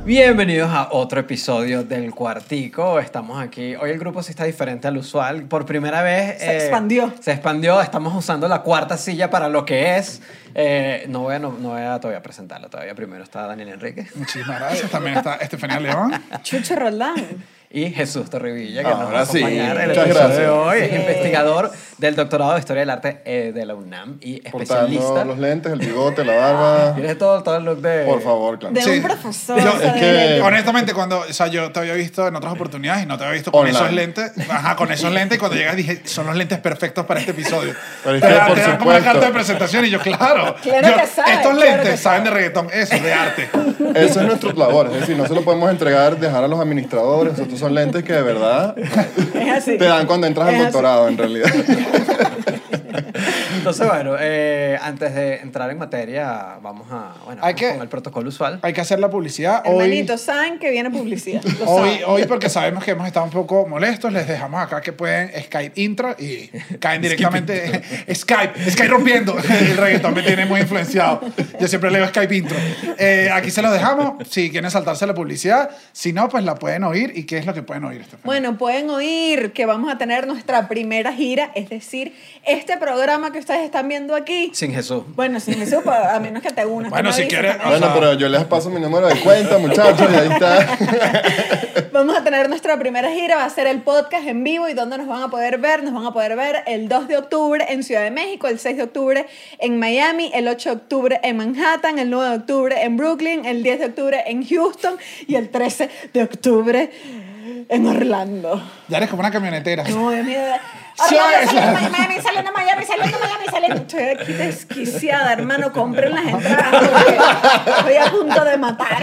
Bienvenidos a otro episodio del Cuartico. Estamos aquí. Hoy el grupo sí está diferente al usual. Por primera vez... Se expandió. Se expandió. Estamos usando la cuarta silla para lo que es. No voy a todavía presentarla. Todavía primero está Daniel Enrique. Muchísimas gracias. También está Estefanía León. Chucho Roldán. Y Jesús Torrevilla, que nos va a Ahora sí. acompañar en el Muchas episodio gracias. de hoy. Sí. Es investigador del doctorado de Historia del Arte de la UNAM y especialista. Portando los lentes, el bigote, la barba. Tienes todo el look de... Por favor, claro. De Sí. un profesor. Yo- o sea, es que- Honestamente, yo te había visto en otras oportunidades y no te había visto con Online. esos lentes. Ajá, con esos lentes. Y cuando llegas dije, son los lentes perfectos para este episodio. Pero es te que, dan por como una supuesto. carta de presentación y yo, claro. Claro que sabe, Estos claro lentes que saben sabe. de reggaetón, eso, de arte. Eso es nuestra labor. Es decir, no se lo podemos entregar, dejar a los administradores. Estos son lentes que de verdad Es así. te dan cuando entras al Es así. doctorado, en realidad. Entonces, bueno, antes de entrar en materia, vamos Hay que- con el protocolo usual. Hay que hacer la publicidad. Hermanitos, saben que viene publicidad. Lo Hoy, saben. hoy, porque sabemos que hemos estado un poco molestos, les dejamos acá que pueden Skype intro y caen directamente. Skype rompiendo. El reggaetón me tiene muy influenciado. Yo siempre leo Skype intro. Aquí se los dejamos. Si quieren saltarse la publicidad, si no, pues la pueden oír. ¿Y qué es lo que pueden oír, Estefanía? Bueno, pueden oír que vamos a tener nuestra primera gira, es decir, este programa que ustedes están viendo aquí. Sin Jesús. Bueno, sin eso, a menos que te unas. Bueno, tú me si avisas quieres- también. Bueno, pero yo les paso mi número de cuenta, muchachos, y ahí está. Vamos a tener nuestra primera gira, va a ser el podcast en vivo y donde nos van a poder ver. Nos van a poder ver el 2 de octubre en Ciudad de México, el 6 de octubre en Miami, el 8 de octubre en Manhattan, el 9 de octubre en Brooklyn, el 10 de octubre en Houston y el 13 de octubre en Orlando. Ya eres como una camionetera. No, Dios mío. Sí, Orlando, es- saliendo Miami, saliendo Miami, saliendo Miami, saliendo. Estoy aquí desquiciada, hermano. Compren las entradas porque estoy a punto de matar.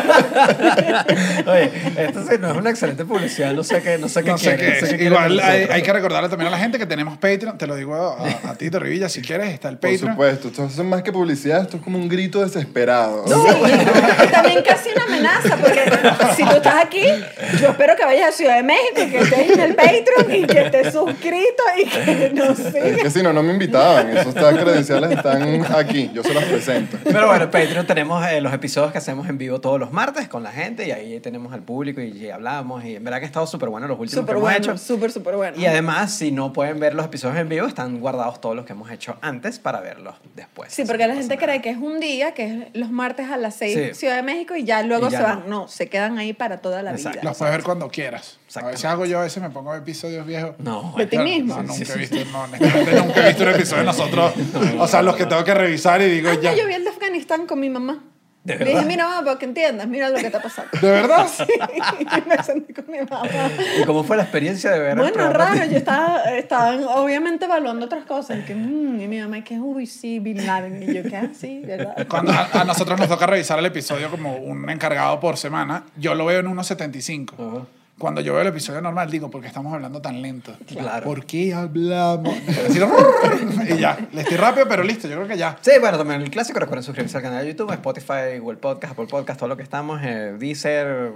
Oye, esto sí no es una excelente publicidad, no sé qué No sé quiere, qué es. quiere Igual de hay nosotros. que recordarle también a la gente que tenemos Patreon. Te lo digo a ti, Torrevilla, si quieres, está el Por Patreon. supuesto, esto es más que publicidad, esto es como un grito desesperado. Sí, y también casi una amenaza, porque si tú estás aquí, yo espero que vayas a Ciudad de México y que estés en el Patreon y que estés suscrito y que nos Es sigas. que si no, no me invitaban. Esos credenciales están aquí, yo se los presento. Pero bueno, en Patreon tenemos los episodios que hacemos en vivo todos los martes con la gente y ahí tenemos al público y hablamos y en verdad que ha estado súper bueno los últimos Súper que hemos bueno, hecho. súper bueno. Y además, si no pueden ver los episodios en vivo, están guardados todos los que hemos hecho antes para verlos después. Sí, porque la gente cree que es un día, que es los martes a las 6 Sí. Ciudad de México y ya luego Y ya se van. no. No, se quedan ahí para toda la Exacto. vida. Los puedes ver cuando quieras. A Exactamente. veces hago yo, a veces me pongo a ver episodios viejos. No, De ti claro. mismo. No, nunca he visto, no, honestamente nunca he visto un episodio de nosotros. O sea, los que tengo que revisar y digo Ah, no, ya. yo vi el de Afganistán con mi mamá. ¿De Le verdad? dije, mira, mamá, para que entiendas, mira lo que está pasando. ¿De verdad? Sí, me senté con mi mamá. ¿Y cómo fue la experiencia de ver el Bueno, programa? raro, yo estaban obviamente evaluando otras cosas. Y, que, y mi mamá, que, uy, sí, Bin Laden. Y yo, que sí, ¿verdad? Cuando a nosotros nos toca revisar el episodio como un encargado por semana, yo lo veo en 1.75. Ajá. Cuando yo veo el episodio normal, digo, ¿por qué estamos hablando tan lento? Claro. ¿Por qué hablamos? Así, y ya, le estoy rápido, pero listo, yo creo que ya. Sí, bueno, también el clásico. Recuerden suscribirse al canal de YouTube, Spotify, Google Podcast, Apple Podcast, todo lo que estamos, Deezer,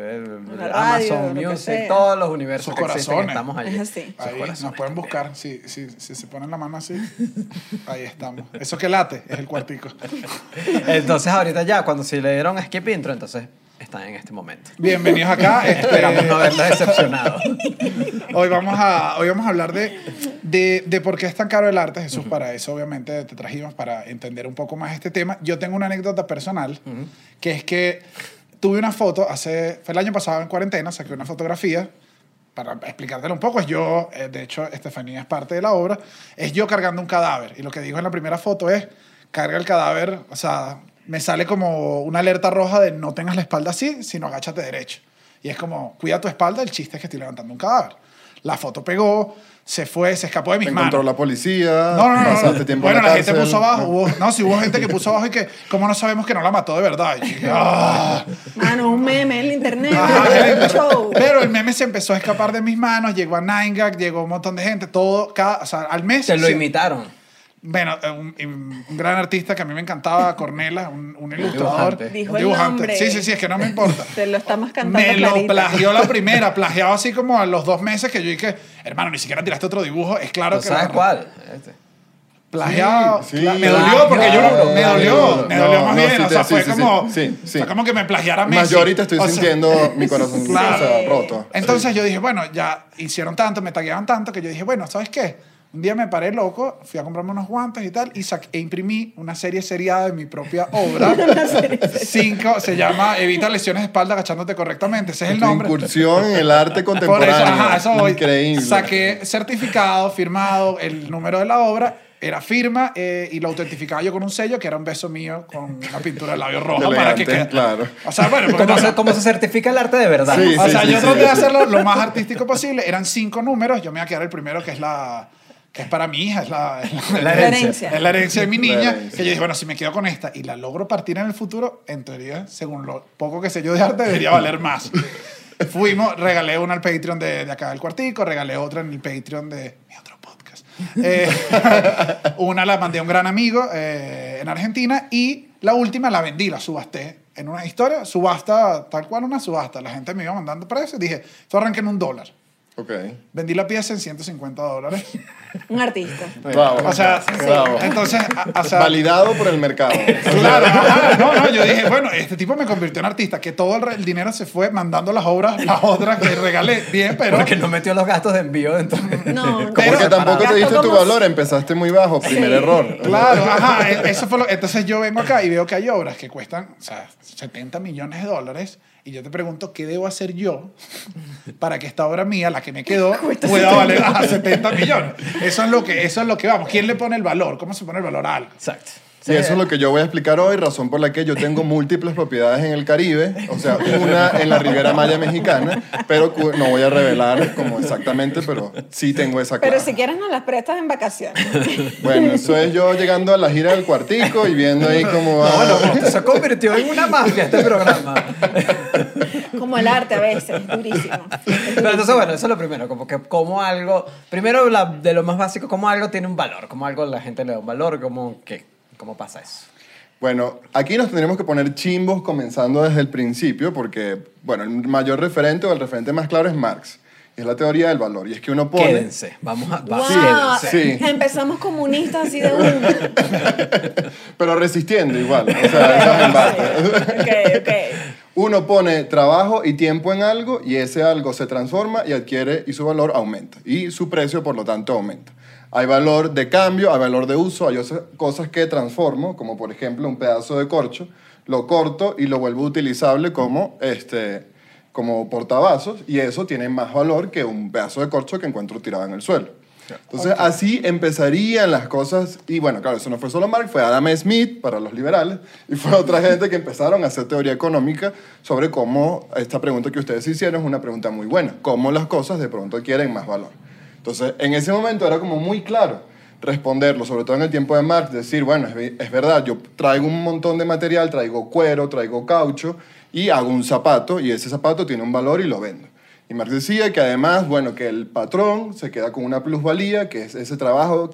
La radio, Amazon lo que Music, sea. todos los universos Sus que existen, corazones. estamos allí. Es así. Sus Ahí corazones. nos pueden buscar, si se ponen la mano así, ahí estamos. Eso que late es el cuartico. Entonces, ahorita ya, cuando se le dieron skip intro, entonces están en este momento. Bienvenidos acá. Esperamos no haberlos decepcionado. Hoy vamos a hablar de por qué es tan caro el arte, Jesús. Para eso, obviamente, te trajimos para entender un poco más este tema. Yo tengo una anécdota personal, que es que tuve una foto, fue el año pasado en cuarentena, saqué una fotografía, para explicártelo un poco, es yo, de hecho, Estefanía es parte de la obra, es yo cargando un cadáver. Y lo que digo en la primera foto es, carga el cadáver, o sea, me sale como una alerta roja de no tengas la espalda así, sino agáchate derecho. Y es como, cuida tu espalda, el chiste es que estoy levantando un cadáver. La foto pegó, se escapó de mis Te manos. encontró la policía, No. pasaste tiempo Bueno, en la la gente cárcel. puso abajo. Hubo gente que puso abajo y que, ¿cómo no sabemos que no la mató de verdad? Y yo, ¡ah! Mano, un meme en el internet. Ajá, un show. Pero el meme se empezó a escapar de mis manos, llegó a 9gag, llegó un montón de gente, todo, o sea, al mes. Te lo sí. imitaron. Bueno, un gran artista que a mí me encantaba, Cornela, un ilustrador. dibujante. Dijo un el dibujante. nombre. Sí, es que no me importa. Te lo estamos cantando Me lo clarito. plagió la primera, plagiado así como a los 2 meses que yo dije, hermano, ni siquiera tiraste otro dibujo, es claro ¿Tú que... sabes cuál? Este. plagiado. Sí, Me dolió porque me dolió No, más no, bien. sí O sea, sí, fue sí, como, sí, sí. fue como que me plagiara Messi. Más yo ahorita estoy O sea, sintiendo mi corazón Claro. o sea, roto. Entonces yo dije, bueno, ya hicieron tanto, me tagueaban tanto, que yo dije, bueno, ¿sabes qué? Un día me paré loco, fui a comprarme unos guantes y tal, e imprimí una serie seriada de mi propia obra. Se llama Evita lesiones de espalda agachándote correctamente. Ese es el Tu nombre. incursión en el arte Por eso, contemporáneo. eso voy. Increíble. Saqué certificado, firmado, el número de la obra, era firma y lo autentificaba yo con un sello que era un beso mío con una pintura de labio rojo para que Elegante, quede. claro. O sea, bueno, porque ¿Cómo se certifica el arte de verdad? Sí. o sea, yo traté de hacerlo lo más artístico posible. Eran 5 números. Yo me voy a quedar el primero, que es para mi hija, es la herencia. es la herencia de mi La niña. herencia. Que yo dije, bueno, si me quedo con esta y la logro partir en el futuro, en teoría, según lo poco que sé yo de arte, debería valer más. Regalé una al Patreon de acá del Cuartico, regalé otra en el Patreon de mi otro podcast. Una la mandé a un gran amigo en Argentina y la última la vendí, la subasté en una historia, subasta, tal cual una subasta. La gente me iba mandando precios. Dije, esto arranca en $1. Ok. Vendí la pieza en $150. Un artista. Bravo. O sea, bravo. entonces, o sea, Validado por el mercado. claro, ajá, no, yo dije, bueno, este tipo me convirtió en artista, que todo el dinero se fue mandando las otras que regalé, bien, pero... Porque no metió los gastos de envío dentro. No, Pero- Porque tampoco te Gastó diste tu como- valor, empezaste muy bajo, primer error. Claro, ajá, eso fue entonces yo vengo acá y veo que hay obras que cuestan, o sea, $70 millones y yo te pregunto, ¿qué debo hacer yo para que esta obra mía, la que me quedó, pueda valer 70 millones? Eso es lo que vamos. ¿Quién le pone el valor? ¿Cómo se pone el valor a algo? Exacto. Y eso es lo que yo voy a explicar hoy, razón por la que yo tengo múltiples propiedades en el Caribe, o sea, una en la Riviera Maya mexicana, pero no voy a revelar como exactamente, pero sí tengo esa clave. Pero si quieres nos las prestas en vacaciones. Bueno, eso es yo llegando a la gira del Cuartico y viendo ahí cómo va. No, bueno, como se convirtió en una mafia este programa. Como el arte a veces, durísimo. Pero entonces, bueno, eso es lo primero, como algo, primero de lo más básico, como algo tiene un valor, como algo la gente le da un valor, ¿cómo pasa eso? Bueno, aquí nos tendremos que poner chimbos comenzando desde el principio porque, bueno, el mayor referente o el referente más claro es Marx. Es la teoría del valor. Y es que uno pone... Quédense, Wow, quédense. Sí. empezamos comunistas así de una. Pero resistiendo igual. O sea, esa es el base. Ok. Uno pone trabajo y tiempo en algo y ese algo se transforma y adquiere y su valor aumenta. Y su precio, por lo tanto, aumenta. Hay valor de cambio, hay valor de uso, hay cosas que transformo, como por ejemplo un pedazo de corcho, lo corto y lo vuelvo utilizable como portavasos y eso tiene más valor que un pedazo de corcho que encuentro tirado en el suelo. Entonces, así empezarían las cosas. Y bueno, claro, eso no fue solo Marx, fue Adam Smith para los liberales y fue otra gente que empezaron a hacer teoría económica sobre cómo esta pregunta que ustedes hicieron es una pregunta muy buena. Cómo las cosas de pronto adquieren más valor. Entonces, en ese momento era como muy claro responderlo, sobre todo en el tiempo de Marx, decir, bueno, es verdad, yo traigo un montón de material, traigo cuero, traigo caucho y hago un zapato y ese zapato tiene un valor y lo vendo. Y Marx decía que además, bueno, que el patrón se queda con una plusvalía, que es ese trabajo,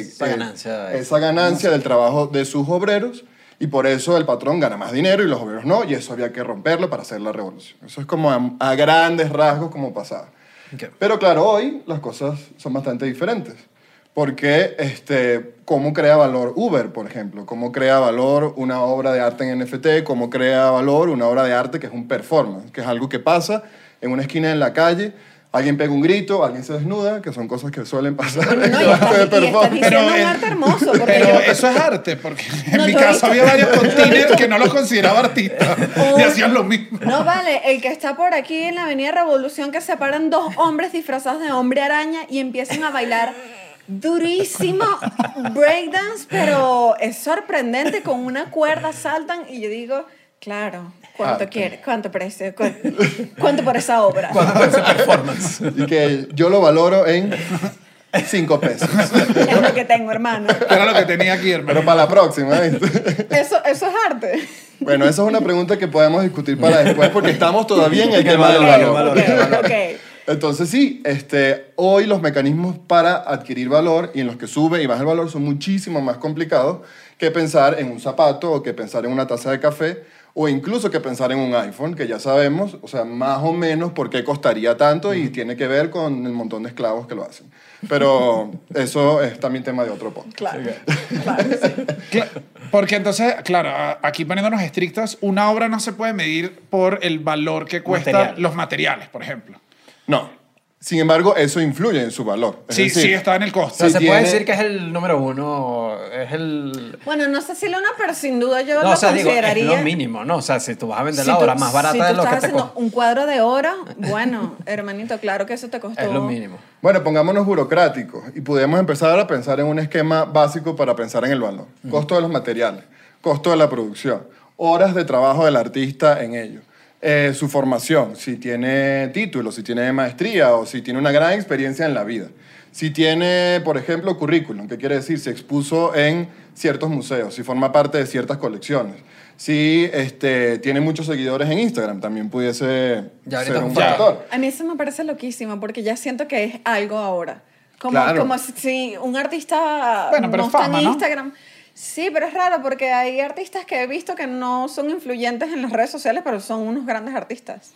esa ganancia del trabajo de sus obreros, y por eso el patrón gana más dinero y los obreros no, y eso había que romperlo para hacer la revolución. Eso es como a grandes rasgos como pasaba. Okay. Pero claro, hoy las cosas son bastante diferentes. Porque, ¿cómo crea valor Uber, por ejemplo? ¿Cómo crea valor una obra de arte en NFT? ¿Cómo crea valor una obra de arte que es un performance? Que es algo que pasa en una esquina en la calle, alguien pega un grito, alguien se desnuda, que son cosas que suelen pasar en No, el y arte de estás performance. diciendo un arte hermoso. Porque Pero yo- eso es arte, porque en No, mi yo he caso visto- había varios containers que no los consideraba artistas y hacían lo mismo. No vale, el que está por aquí en la Avenida Revolución que se paran dos hombres disfrazados de hombre araña y empiezan a bailar durísimo breakdance, pero es sorprendente, con una cuerda saltan y yo digo, claro, ¿cuánto Arte. quiere? ¿Cuánto precio? ¿Cuánto por esa obra? ¿Cuánto fue ese performance? Y que yo lo valoro en 5 pesos. Es lo que tengo, hermano. Era lo que tenía aquí, hermano. Pero para la próxima, ¿viste? Eso es arte. Bueno, esa es una pregunta que podemos discutir para después porque estamos todavía en el En el tema del valor, valor. el valor. Ok. Entonces sí, hoy los mecanismos para adquirir valor y en los que sube y baja el valor son muchísimo más complicados que pensar en un zapato o que pensar en una taza de café o incluso que pensar en un iPhone, que ya sabemos, o sea, más o menos por qué costaría tanto y tiene que ver con el montón de esclavos que lo hacen. Pero eso es también tema de otro podcast. Claro, claro, sí. Porque entonces, claro, aquí poniéndonos estrictos, una obra no se puede medir por el valor que cuesta Material. los materiales, por ejemplo. No. Sin embargo, eso influye en su valor. Es Sí, decir, sí, está en el O costo. sea, Sí, se puede tiene- decir que es el número uno, es el... Bueno, no sé si lo no, pero sin duda yo No, lo o sea, digo, es consideraría. lo mínimo, ¿no? O sea, si tú vas a vender Si la tú- obra más barata si de tú lo que estás te haciendo costó, un cuadro de oro, bueno, hermanito, claro que eso te costó. es lo mínimo. Bueno, pongámonos burocráticos y podemos empezar a pensar en un esquema básico para pensar en el valor. Costo de los materiales, costo de la producción, horas de trabajo del artista en ello, su formación, si tiene título, si tiene maestría o si tiene una gran experiencia en la vida. Si tiene, por ejemplo, currículum, ¿qué quiere decir? Si expuso en ciertos museos, si forma parte de ciertas colecciones, si tiene muchos seguidores en Instagram, también pudiese Ya ahorita ser un un factor. A mí eso me parece loquísimo porque ya siento que es algo ahora. Como, Claro. como si un artista Bueno, pero no es está fama, en ¿no? Instagram. Sí, pero es raro porque hay artistas que he visto que no son influyentes en las redes sociales, pero son unos grandes artistas.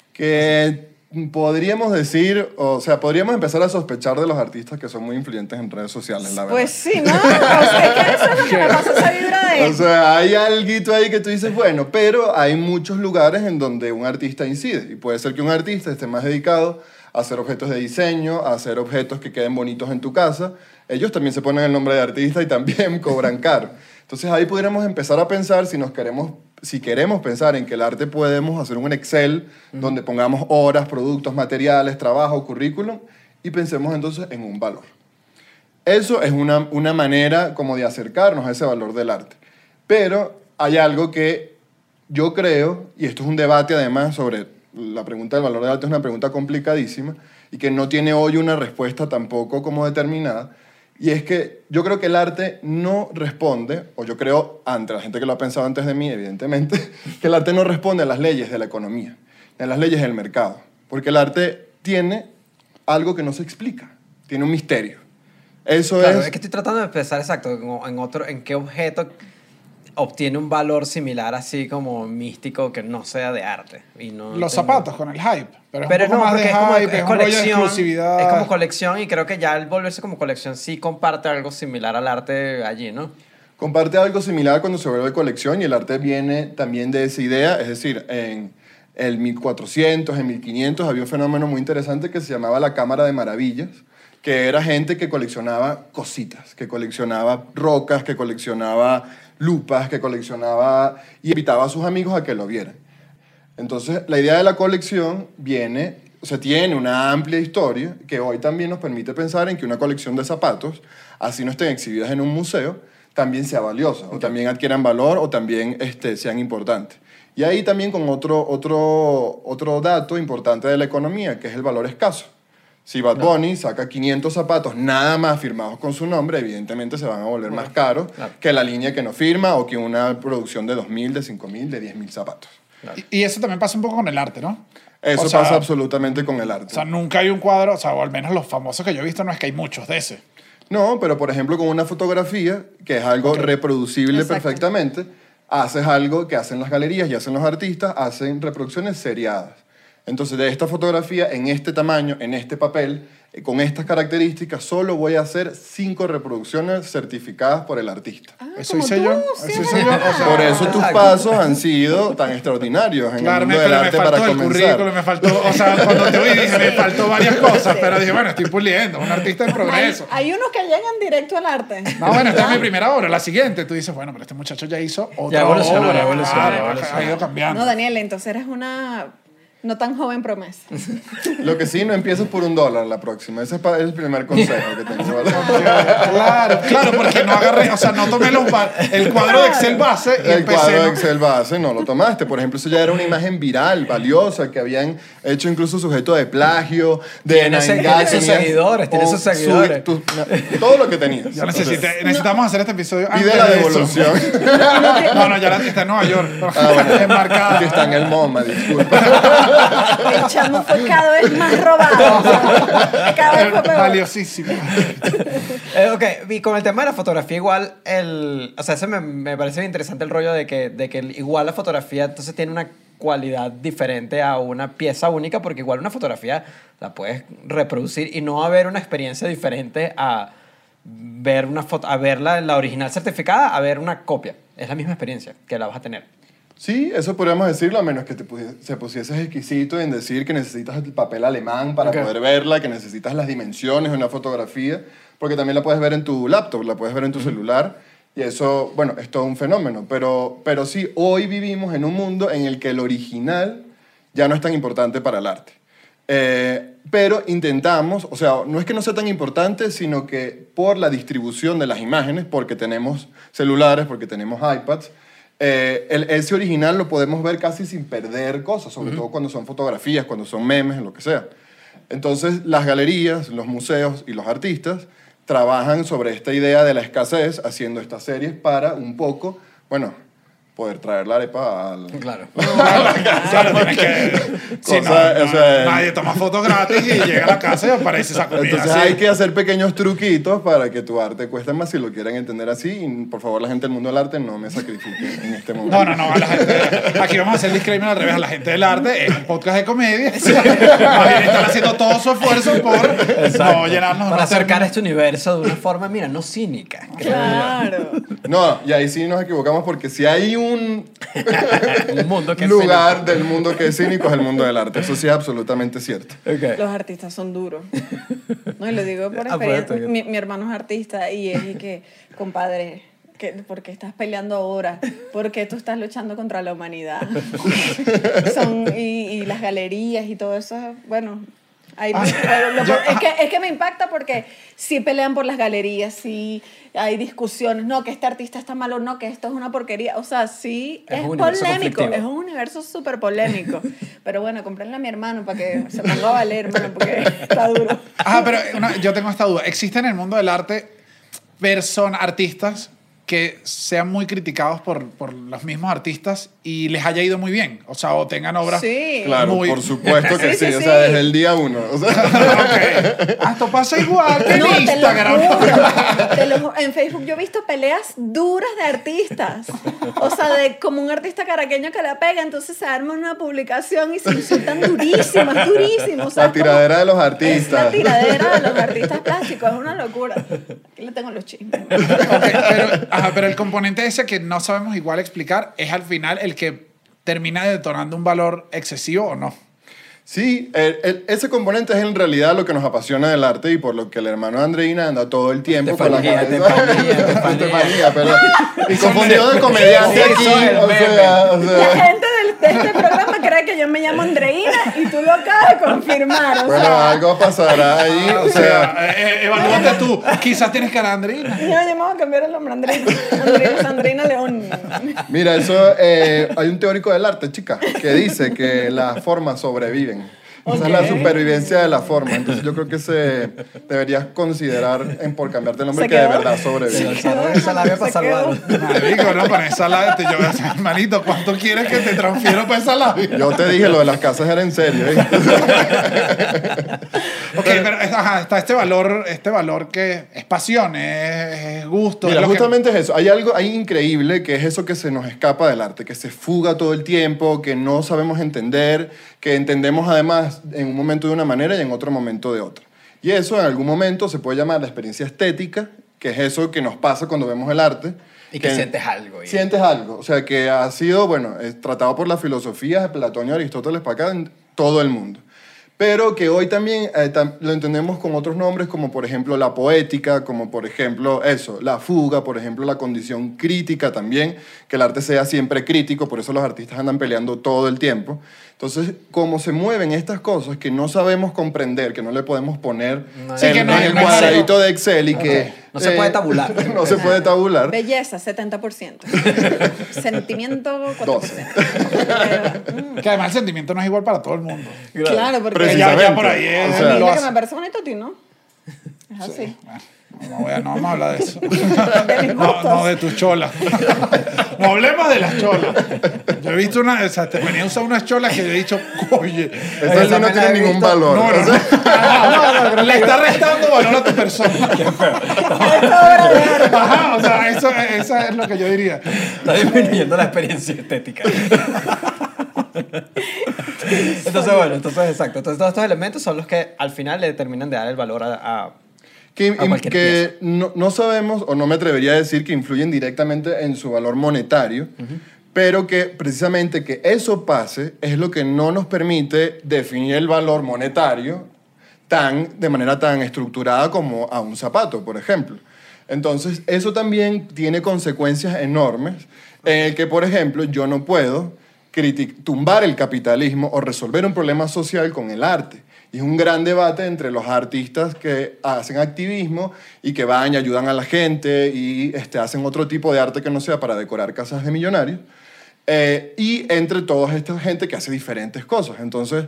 Que podríamos decir, o sea, podríamos empezar a sospechar de los artistas que son muy influyentes en redes sociales, la verdad. Pues sí, ¿no? O sea, que eso es lo que me pasa, esa vibra de... O sea, hay alguito ahí que tú dices, bueno, pero hay muchos lugares en donde un artista incide. Y puede ser que un artista esté más dedicado a hacer objetos de diseño, a hacer objetos que queden bonitos en tu casa. Ellos también se ponen el nombre de artista y también cobran caro. Entonces ahí pudiéramos empezar a pensar si queremos pensar en que el arte podemos hacer un Excel donde pongamos horas, productos, materiales, trabajo, currículum y pensemos entonces en un valor. Eso es una manera como de acercarnos a ese valor del arte. Pero hay algo que yo creo, y esto es un debate además sobre la pregunta del valor del arte, es una pregunta complicadísima y que no tiene hoy una respuesta tampoco como determinada, y es que yo creo que el arte no responde, o yo creo, ante la gente que lo ha pensado antes de mí, evidentemente, que el arte no responde a las leyes de la economía, a las leyes del mercado, porque el arte tiene algo que no se explica, tiene un misterio. Eso Claro, es... es que estoy tratando de pensar exacto en qué objeto obtiene un valor similar así como místico que no sea de arte. Y no Los tengo- zapatos con el hype. Pero es Pero un poco no, más de porque es como hype, es es un rollo de colección. exclusividad. Es como colección y creo que ya al volverse como colección sí comparte algo similar al arte allí, ¿no? Comparte algo similar cuando se vuelve colección y el arte viene también de esa idea, es decir, en el 1400, en 1500 había un fenómeno muy interesante que se llamaba la Cámara de Maravillas, que era gente que coleccionaba cositas, que coleccionaba rocas, que coleccionaba lupas, que coleccionaba y invitaba a sus amigos a que lo vieran. Entonces, la idea de la colección viene, o sea, tiene una amplia historia que hoy también nos permite pensar en que una colección de zapatos, así no estén exhibidas en un museo, también sea valiosa, o también adquieran valor, o también sean importantes. Y ahí también con otro dato importante de la economía, que es el valor escaso. Si Bad Bunny saca 500 zapatos nada más firmados con su nombre, evidentemente se van a volver más caros que la línea que no firma o que una producción de 2.000, de 5.000, de 10.000 zapatos. Y eso también pasa un poco con el arte, ¿no? Eso O sea, pasa absolutamente con el arte. O sea, nunca hay un cuadro, o sea, o al menos los famosos que yo he visto, no es que hay muchos de ese. No, pero por ejemplo con una fotografía, que es algo reproducible Exacto. perfectamente, haces algo que hacen las galerías y hacen los artistas, hacen reproducciones seriadas. Entonces, de esta fotografía, en este tamaño, en este papel, con estas características, solo voy a hacer 5 reproducciones certificadas por el artista. Eso como hice tú, yo. sí, Eso es hice yo. O sea, Por eso tus exacto. pasos han sido tan extraordinarios en claro, el mundo del pero me arte faltó para el comenzar. currículum, me faltó, o sea, cuando te vi dije, me faltó varias cosas, pero dije, bueno, estoy puliendo, un artista en progreso. Hay unos que llegan directo al arte. No, bueno, esta es mi primera obra, la siguiente, tú dices, bueno, pero este muchacho ya hizo otra evolucionó, obra, ya evolucionó, claro, ya evolucionó. ha ido cambiando. No, Daniel, entonces eres una no tan joven promesa. Lo que sí, no empieces por $1 la próxima. Ese es el primer consejo que tengo. Claro, porque no agarré, o sea, no tomé el cuadro de Excel base y El empecé. cuadro de ¿no? Excel base no lo tomaste. Por ejemplo, eso ya era una imagen viral, valiosa, que habían hecho incluso sujeto de plagio, de Tiene sus engaño. seguidores, tiene sus seguidores. Todo lo que tenías. Ya necesitamos hacer este episodio Pide antes la de eso. devolución. No, ya la está en Nueva York. Ah, bueno, Enmarcada. que está en el MoMA, disculpa. El chamo fue cada vez más robado. Cada vez fue peor. Valiosísimo. Ok, y con el tema de la fotografía igual, o sea, eso me parece bien interesante el rollo de que igual la fotografía entonces tiene una cualidad diferente a una pieza única, porque igual una fotografía la puedes reproducir y no va a haber una experiencia diferente a ver una foto, a ver la original certificada, a ver una copia. Es la misma experiencia que la vas a tener. Sí, eso podríamos decirlo, a menos que se pusieses exquisito en decir que necesitas el papel alemán para poder verla, que necesitas las dimensiones de una fotografía, porque también la puedes ver en tu laptop, la puedes ver en tu celular, y eso, bueno, es todo un fenómeno. Pero sí, hoy vivimos en un mundo en el que el original ya no es tan importante para el arte. Pero intentamos, o sea, no es que no sea tan importante, sino que por la distribución de las imágenes, porque tenemos celulares, porque tenemos iPads, ese original lo podemos ver casi sin perder cosas, sobre todo cuando son fotografías, cuando son memes, lo que sea. Entonces, las galerías, los museos y los artistas trabajan sobre esta idea de la escasez, haciendo estas series para un poco, bueno, poder traer la arepa al... Claro. Claro, tienes que... Si no, o sea, nadie toma fotos gratis y llega a la casa y aparece esa comida. Entonces así. hay que hacer pequeños truquitos para que tu arte cueste más si lo quieren entender así. Y por favor, la gente del mundo del arte no me sacrifique en este momento. No. A la gente, aquí vamos a hacer el disclaimer al revés. A la gente del arte es un podcast de comedia. Más bien están haciendo todo su esfuerzo por no llenarnos. Para acercar este universo de una forma, mira, no cínica. Claro. No, y ahí sí nos equivocamos porque si hay un mundo que es lugar del mundo que es cínico es el mundo del arte. Eso sí es absolutamente cierto. Okay. Los artistas son duros. No, y lo digo por Ah, experiencia. pues, Mi hermano es artista y es que, compadre, ¿por qué estás peleando ahora? ¿Por qué tú estás luchando contra la humanidad? Y las galerías y todo eso, bueno... es que me impacta porque sí pelean por las galerías, sí hay discusiones, no, que este artista está malo, no, que esto es una porquería. O sea, sí es polémico, es un universo súper polémico. Pero bueno, cómprenle a mi hermano para que se ponga a valer, hermano, porque está duro. Pero yo tengo esta duda. ¿Existen en el mundo del arte artistas que sean muy criticados por los mismos artistas y les haya ido muy bien? O sea, o tengan obras Claro, muy... por supuesto que sí. Sí. O sea, desde el día uno. O sea, Okay. Esto pasa igual que No, en Instagram. te lo juro. En Facebook yo he visto peleas duras de artistas. O sea, de como un artista caraqueño que la pega, entonces se arma una publicación y se insultan durísimo. O sea, la tiradera de los es la artistas. tiradera de los artistas plásticos, es una locura. Aquí le tengo los chismes. Pero el componente ese que no sabemos igual explicar es al final el que termina detonando un valor excesivo o no. Sí, ese componente es en realidad lo que nos apasiona del arte y por lo que el hermano de Andreina anda todo el tiempo con la cabeza. Estefanía, pero... Y confundido de comediante aquí. O La sea, gente de este programa cree que yo me llamo Andreina y tú lo acabas de confirmar. O bueno, sea, algo pasará ahí. O sea, evalúate tú. Quizás tienes cara de Andreina. yo me voy a cambiar el nombre, Sandrina León. Mira, eso hay un teórico del arte, chica, que dice que las formas sobreviven. Esa es la supervivencia de la forma. Entonces yo creo que deberías considerar por cambiarte el nombre Se que de quedó. verdad sobrevive. Esa labia para Se quedó. salvar. Marico, no, para esa labia. Yo, hermanito, ¿cuánto quieres que te transfiero para esa labia? Yo te dije, lo de las casas era en serio. ¿Eh? Ok, pero está este valor que es pasión, es gusto. Mira, es lo que- justamente es eso. Hay algo ahí increíble que es eso que se nos escapa del arte, que se fuga todo el tiempo, que no sabemos entender, que entendemos además en un momento de una manera y en otro momento de otra. Y eso en algún momento se puede llamar la experiencia estética, que es eso que nos pasa cuando vemos el arte. Y que sientes algo. Sientes algo. O sea, que ha sido, bueno, tratado por las filosofías de Platón y Aristóteles para acá en todo el mundo. Pero que hoy también lo entendemos con otros nombres, como por ejemplo la poética, como por ejemplo eso, la fuga, por ejemplo la condición crítica también, que el arte sea siempre crítico, por eso los artistas andan peleando todo el tiempo. Entonces, como se mueven estas cosas que no sabemos comprender, que no le podemos poner Sí, que en no- el no es cuadradito de Excel y que... No se puede tabular. No se puede tabular. Belleza, 70%. Sentimiento, 4%. Que además el sentimiento no es igual para todo el mundo. Claro, porque Precisamente. Ya por ahí es- O a sea, mí lo lo que hace. me parece bonito a ti, ¿no? Es así. Bueno, no vamos a hablar de eso. De mis gustos. No, de tus cholas. no hablemos de las cholas. Yo he visto una, o sea, te venía a usar unas cholas que yo he dicho, oye, Esa sí no tiene ningún valor. no, no, no, le está restando valor a tu persona. Ajá, o sea, eso es lo que yo diría. Está disminuyendo la experiencia estética. Entonces, bueno, exacto. Entonces, todos estos elementos son los que al final le terminan de dar el valor a cualquier pieza. No sabemos, o no me atrevería a decir que influyen directamente en su valor monetario, pero que precisamente que eso pase es lo que no nos permite definir el valor monetario de manera tan estructurada como a un zapato, por ejemplo. Entonces, eso también tiene consecuencias enormes en el que, por ejemplo, yo no puedo tumbar el capitalismo o resolver un problema social con el arte. Y es un gran debate entre los artistas que hacen activismo y que van y ayudan a la gente y hacen otro tipo de arte que no sea para decorar casas de millonarios. Y entre toda esta gente que hace diferentes cosas. Entonces,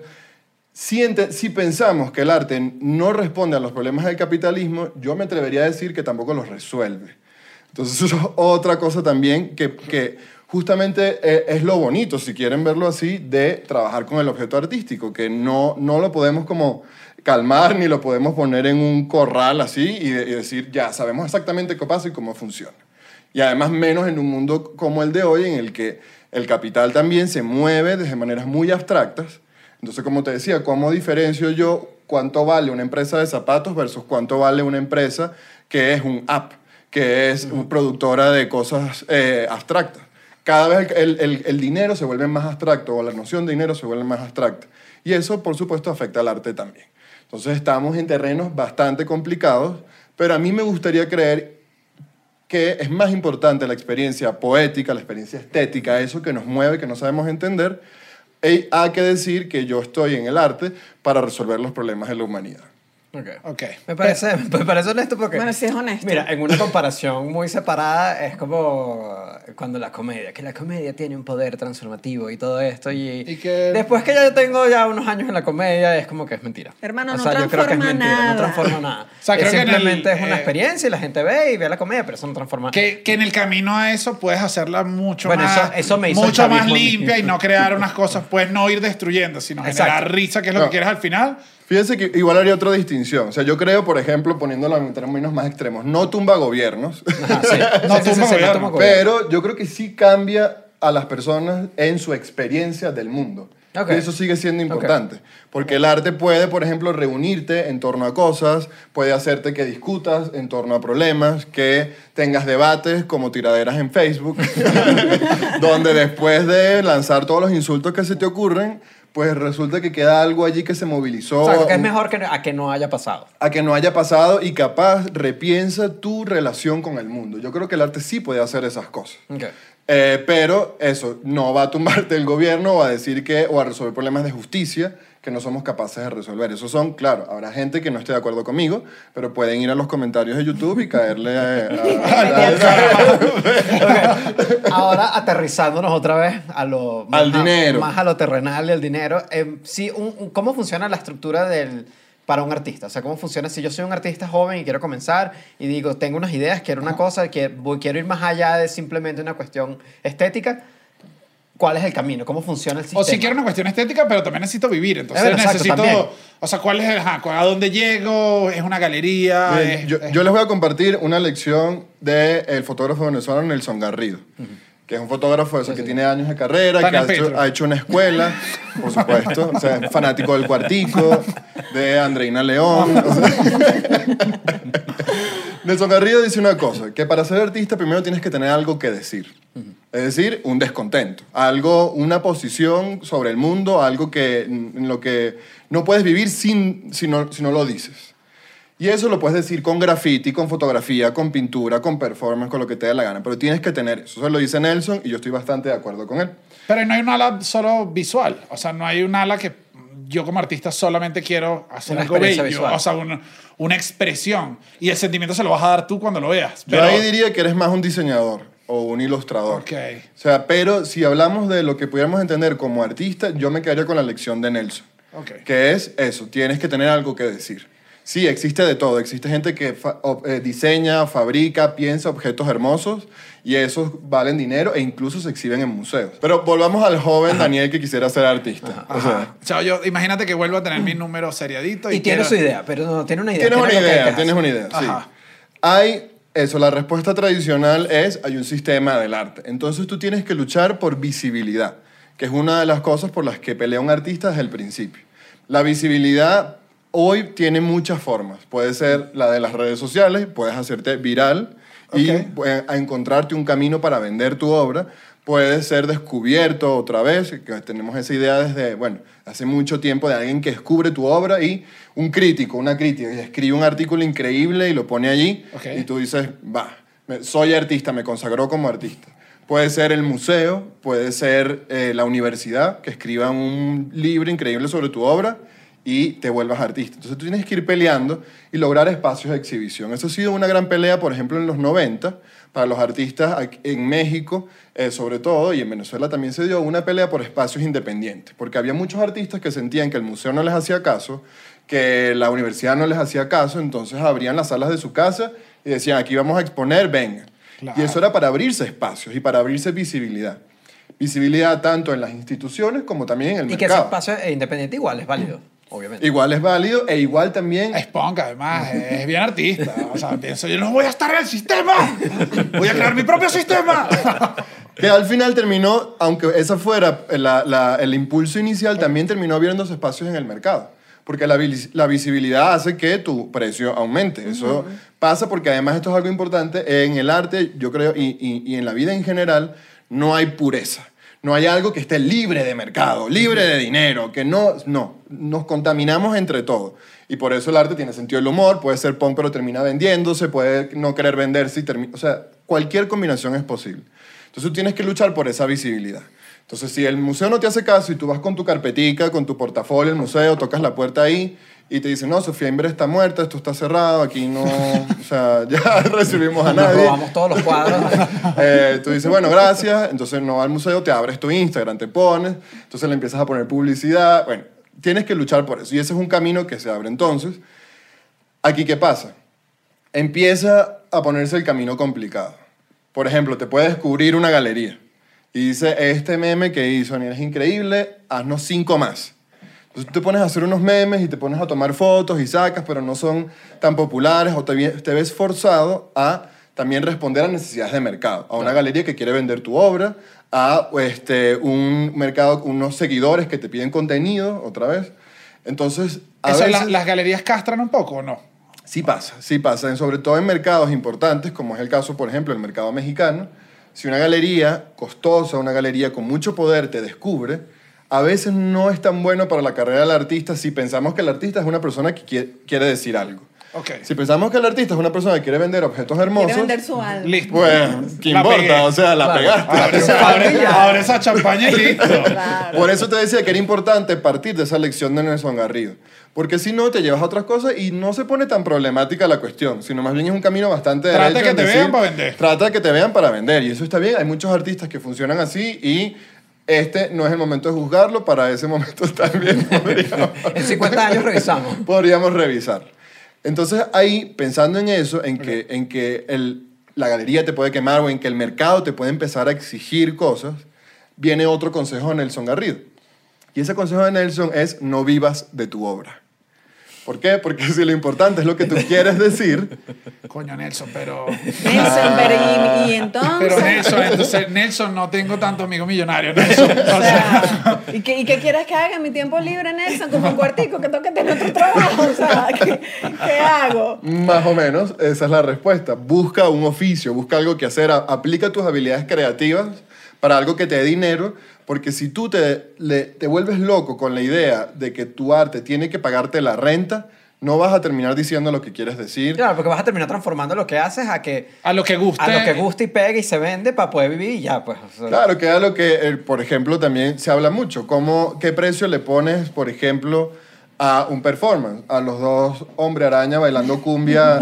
si pensamos que el arte no responde a los problemas del capitalismo, yo me atrevería a decir que tampoco los resuelve. Entonces, eso es otra cosa también que justamente es lo bonito, si quieren verlo así, de trabajar con el objeto artístico, que no lo podemos como calmar ni lo podemos poner en un corral así y decir, ya, sabemos exactamente qué pasa y cómo funciona. Y además menos en un mundo como el de hoy, en el que el capital también se mueve de maneras muy abstractas. Entonces, como te decía, ¿cómo diferencio yo cuánto vale una empresa de zapatos versus cuánto vale una empresa que es un app, que es una productora de cosas abstractas? Cada vez el dinero se vuelve más abstracto, o la noción de dinero se vuelve más abstracta. Y eso, por supuesto, afecta al arte también. Entonces, estamos en terrenos bastante complicados, pero a mí me gustaría creer que es más importante la experiencia poética, la experiencia estética, eso que nos mueve, que no sabemos entender, hay que decir que yo estoy en el arte para resolver los problemas de la humanidad. Okay. Me parece honesto porque... Bueno, sí es honesto. Mira, en una comparación muy separada es como cuando la comedia tiene un poder transformativo y todo esto y que... después que ya yo tengo ya unos años en la comedia es como que es mentira. Hermano, o no sea, yo creo que es transforma mentira, nada. no transforma nada. O sea, creo que simplemente es una experiencia y la gente ve la comedia, pero eso no transforma. Que en el camino a eso puedes hacerla mucho Bueno, más, eso me hizo mucho el más chavismo. limpia y no crear unas cosas, pues no ir destruyendo, sino generar risa, que es lo que quieres al final. Fíjense que igual haría otra distinción. O sea, yo creo, por ejemplo, poniéndolo en términos más extremos, no tumba gobiernos, Ajá, sí. No tumba gobierno. pero yo creo que sí cambia a las personas en su experiencia del mundo. Okay. Y eso sigue siendo importante. Porque el arte puede, por ejemplo, reunirte en torno a cosas, puede hacerte que discutas en torno a problemas, que tengas debates como tiraderas en Facebook, donde después de lanzar todos los insultos que se te ocurren, pues resulta que queda algo allí que se movilizó. O sea, que es mejor a que no haya pasado. A que no haya pasado y capaz repiensa tu relación con el mundo. Yo creo que el arte sí puede hacer esas cosas. Okay. Pero eso, no va a tumbarte el gobierno o a decir o a resolver problemas de justicia que no somos capaces de resolver. Eso son, claro, habrá gente que no esté de acuerdo conmigo, pero pueden ir a los comentarios de YouTube y caerle Okay. Ahora aterrizándonos otra vez al dinero. Más a lo terrenal y al dinero. Sí, ¿cómo funciona la estructura para un artista? O sea, ¿cómo funciona si yo soy un artista joven y quiero comenzar y digo, tengo unas ideas, quiero una cosa, quiero ir más allá de simplemente una cuestión estética? ¿Cuál es el camino? ¿Cómo funciona el sistema? O si quiero una cuestión estética, pero también necesito vivir. Entonces exacto, necesito... también. O sea, ¿cuál es ¿a dónde llego? ¿Es una galería? Bien, yo les voy a compartir una lección del fotógrafo venezolano Nelson Garrido, que es un fotógrafo que tiene años de carrera, que ha hecho una escuela, por supuesto, o sea, fanático del Cuartico, de Andreina León. O sea. Nelson Garrido dice una cosa, que para ser artista primero tienes que tener algo que decir. Es decir, un descontento, una posición sobre el mundo, algo en lo que no puedes vivir si no lo dices. Y eso lo puedes decir con graffiti, con fotografía, con pintura, con performance, con lo que te dé la gana. Pero tienes que tener eso. Eso lo dice Nelson y yo estoy bastante de acuerdo con él. Pero no hay un ala solo visual. O sea, no hay un ala que yo como artista solamente quiero hacer una algo bello. visual. O sea, una expresión. Y el sentimiento se lo vas a dar tú cuando lo veas. Yo ahí diría que eres más un diseñador o un ilustrador. Okay. O sea, pero si hablamos de lo que pudiéramos entender como artista, yo me quedaría con la lección de Nelson. Okay. Que es eso, tienes que tener algo que decir. Sí, existe de todo. Existe gente que diseña, fabrica, piensa objetos hermosos y esos valen dinero e incluso se exhiben en museos. Pero volvamos al joven Daniel que quisiera ser artista. O sea, O sea, imagínate que vuelvo a tener mi número seriadito. Y tiene quiero- su idea, pero no tiene una idea. tienes una tiene lo que hay que idea, hacer. tienes una idea, sí. Ajá. Hay eso, la respuesta tradicional es hay un sistema del arte. Entonces tú tienes que luchar por visibilidad, que es una de las cosas por las que pelea un artista desde el principio. La visibilidad hoy tiene muchas formas. Puede ser la de las redes sociales, puedes hacerte viral y Ok. a encontrarte un camino para vender tu obra. Puede ser descubierto otra vez, que tenemos esa idea desde, bueno, hace mucho tiempo de alguien que descubre tu obra y un crítico, una crítica, y escribe un artículo increíble y lo pone allí Ok. y tú dices, va, soy artista, me consagró como artista. Puede ser el museo, puede ser la universidad, que escriban un libro increíble sobre tu obra y te vuelvas artista. Entonces tú tienes que ir peleando y lograr espacios de exhibición. Eso ha sido una gran pelea, por ejemplo, en los 90, para los artistas en México, sobre todo, y en Venezuela también se dio una pelea por espacios independientes, porque había muchos artistas que sentían que el museo no les hacía caso, que la universidad no les hacía caso, entonces abrían las salas de su casa y decían, aquí vamos a exponer, vengan. Claro. Y eso era para abrirse espacios y para abrirse visibilidad. Visibilidad tanto en las instituciones como también en el Y que ese mercado. espacio independiente igual es válido, obviamente. Igual es válido e igual también... Es punk, además, es bien artista. O sea, pienso, yo no voy a estar en el sistema. Voy a crear mi propio sistema. Que al final terminó, aunque esa fuera el impulso inicial, también terminó abriéndose espacios en el mercado. Porque la visibilidad hace que tu precio aumente. Eso pasa porque además esto es algo importante. En el arte, yo creo, y en la vida en general, no hay pureza. No hay algo que esté libre de mercado, libre de dinero, que no, nos contaminamos entre todos. Y por eso el arte tiene sentido del humor, puede ser punk pero termina vendiéndose, puede no querer venderse y termina... O sea, cualquier combinación es posible. Entonces tú tienes que luchar por esa visibilidad. Entonces si el museo no te hace caso y tú vas con tu carpetica, con tu portafolio al museo, tocas la puerta ahí y te dicen, no, Sofía Inver está muerta, esto está cerrado, aquí no... O sea, ya recibimos a Nos nadie. robamos todos los cuadros. Tú dices, bueno, gracias. Entonces no va al museo, te abres tu Instagram, te pones. Entonces le empiezas a poner publicidad. Bueno, tienes que luchar por eso. Y ese es un camino que se abre. Entonces, ¿aquí qué pasa? Empieza a ponerse el camino complicado. Por ejemplo, te puede descubrir una galería. Y dice, este meme que hizo Daniel es increíble, haznos 5 más. Entonces tú te pones a hacer unos memes y te pones a tomar fotos y sacas, pero no son tan populares o te ves forzado a también responder a necesidades de mercado, a una galería que quiere vender tu obra, a un mercado, unos seguidores que te piden contenido, otra vez. Entonces, a Eso, veces... ¿las galerías castran un poco o no? Sí pasa, sobre todo en mercados importantes, como es el caso, por ejemplo, del mercado mexicano. Si una galería costosa, una galería con mucho poder te descubre, a veces no es tan bueno para la carrera del artista si pensamos que el artista es una persona que quiere decir algo. Ok. Si pensamos que el artista es una persona que quiere vender objetos hermosos, Quiere vender su alma. Listo. pues, ¿qué La importa? pegué. O sea, la Claro. pegaste. Abre esa champaña y listo. Claro. Por eso te decía que era importante partir de esa lección de Nelson Garrido. Porque si no, te llevas a otras cosas y no se pone tan problemática la cuestión, sino más bien es un camino bastante Trata derecho que en te decir, vean para vender. Trata de que te vean para vender. Y eso está bien. Hay muchos artistas que funcionan así y este no es el momento de juzgarlo. Para ese momento también En 50 años revisamos. podríamos revisar. Entonces ahí, pensando en eso, en que la galería te puede quemar o en que el mercado te puede empezar a exigir cosas, viene otro consejo de Nelson Garrido. Y ese consejo de Nelson es no vivas de tu obra. ¿Por qué? Porque si lo importante es lo que tú quieres decir, Coño, Nelson, pero... Nelson, pero y entonces... Pero Nelson, no tengo tanto amigo millonario, Nelson. O sea, ¿y qué quieres que haga en mi tiempo libre, Nelson? Como un cuartico que tengo que tener otro trabajo. O sea, ¿qué hago? más o menos, esa es la respuesta. Busca un oficio, busca algo que hacer, aplica tus habilidades creativas para algo que te dé dinero, porque si tú te vuelves loco con la idea de que tu arte tiene que pagarte la renta, no vas a terminar diciendo lo que quieres decir. Claro, porque vas a terminar transformando lo que haces A lo que guste. a lo que guste y pegue y se vende para poder vivir y ya, pues. O sea, Claro, que es lo que, por ejemplo, también se habla mucho. ¿Qué precio le pones, por ejemplo, a un performance? A los 2 hombre araña bailando cumbia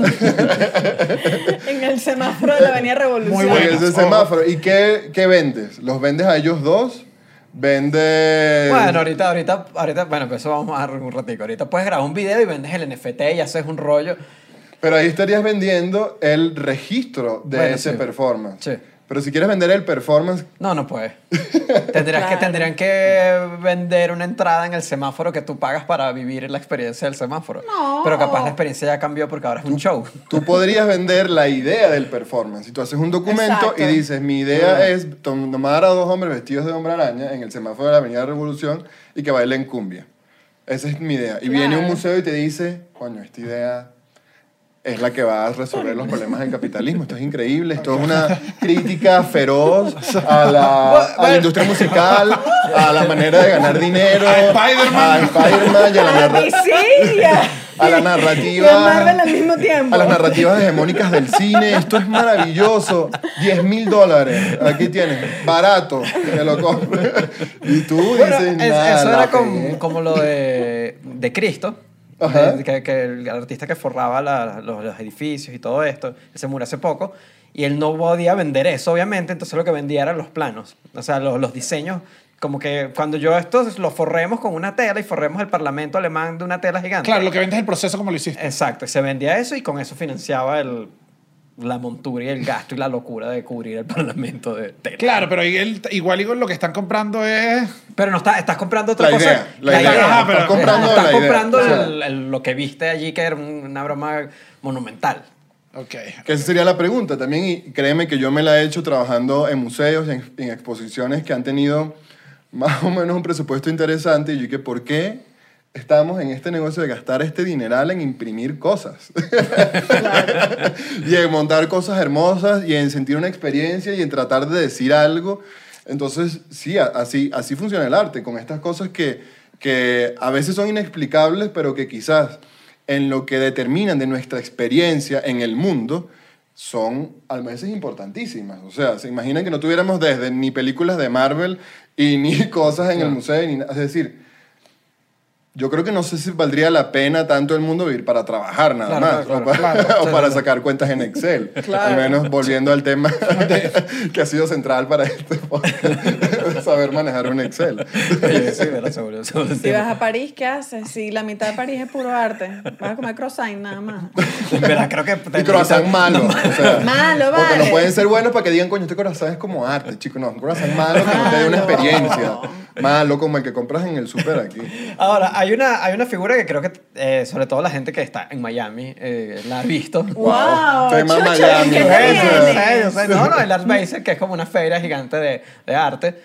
En el semáforo de la Avenida Revolución. Muy en bueno. ese semáforo. ¿Y qué vendes? ¿Los vendes a ellos 2? Vendes... Bueno, ahorita, bueno, pues eso vamos a dar un ratico. Ahorita puedes grabar un video y vendes el NFT y haces un rollo. Pero ahí estarías vendiendo el registro de Bueno, ese sí. performance. Sí. Pero si quieres vender el performance, No puedes. Claro. Tendrían que vender una entrada en el semáforo que tú pagas para vivir la experiencia del semáforo. No. Pero capaz la experiencia ya cambió porque ahora es un show. tú podrías vender la idea del performance. Si tú haces un documento Exacto. y dices, mi idea es tomar a 2 hombres vestidos de hombre araña en el semáforo de la Avenida Revolución y que bailen cumbia. Esa es mi idea. Y viene un Claro. museo y te dice, coño, esta idea es la que va a resolver los problemas del capitalismo. Esto es increíble. Esto es una crítica feroz a la industria musical, a la manera de ganar dinero, A Spider-Man. a Spider-Man y a la A DC y a la y a narrativa. Marvel al mismo tiempo. A las narrativas hegemónicas del cine. Esto es maravilloso. $10,000. Aquí tienes. Barato. Te lo compro. Y tú Bueno, dices, nada, eso la era pegué". como lo de Cristo. Ajá. Que el artista que forraba los edificios y todo esto, que se murió hace poco, y él no podía vender eso, obviamente, entonces lo que vendía eran los planos, o sea, los diseños, como que cuando yo estos los forremos con una tela y forremos el parlamento alemán de una tela gigante. Claro, lo que vendes es el proceso como lo hiciste. Exacto, y se vendía eso y con eso financiaba la montura y el gasto y la locura de cubrir el parlamento de tela. Claro, pero ahí igual lo que están comprando es... Pero no estás comprando otra La cosa. idea, la idea. Ajá, pero Estás comprando estás la idea. comprando O sea, lo que viste allí, que era una broma monumental. Ok. que esa sería la pregunta también, y créeme que yo me la he hecho trabajando en museos, en exposiciones que han tenido más o menos un presupuesto interesante, y yo dije, ¿por qué estamos en este negocio de gastar este dineral en imprimir cosas? Y en montar cosas hermosas, y en sentir una experiencia, y en tratar de decir algo. Entonces, sí, así funciona el arte, con estas cosas que a veces son inexplicables, pero que quizás en lo que determinan de nuestra experiencia en el mundo son a veces importantísimas. O sea, se imaginan que no tuviéramos desde ni películas de Marvel y ni cosas en el museo. Es decir, yo creo que no sé si valdría la pena tanto el mundo vivir para trabajar nada Claro, más, claro, o para, claro. o para sacar cuentas en Excel. Claro. Al menos volviendo al tema que ha sido central para este podcast, saber manejar un Excel. Sí, me lo aseguro. Si vas a París, ¿qué haces? Si la mitad de París es puro arte, vas a comer croissant nada más. Verdad, creo que Y croissant malo. O sea, Malo, Porque vale. no pueden ser buenos para que digan, coño, este croissant es como arte, chico. No, un croissant malo que no te dé una Malo. experiencia. Malo como el que compras en el súper aquí. Ahora, hay una figura que creo que, sobre todo la gente que está en Miami, la ha visto. ¡Wow! Tema Chucho, Miami. ¿qué Eso, tiene? Yo sé. No, el Art Basel, que es como una feria gigante de arte.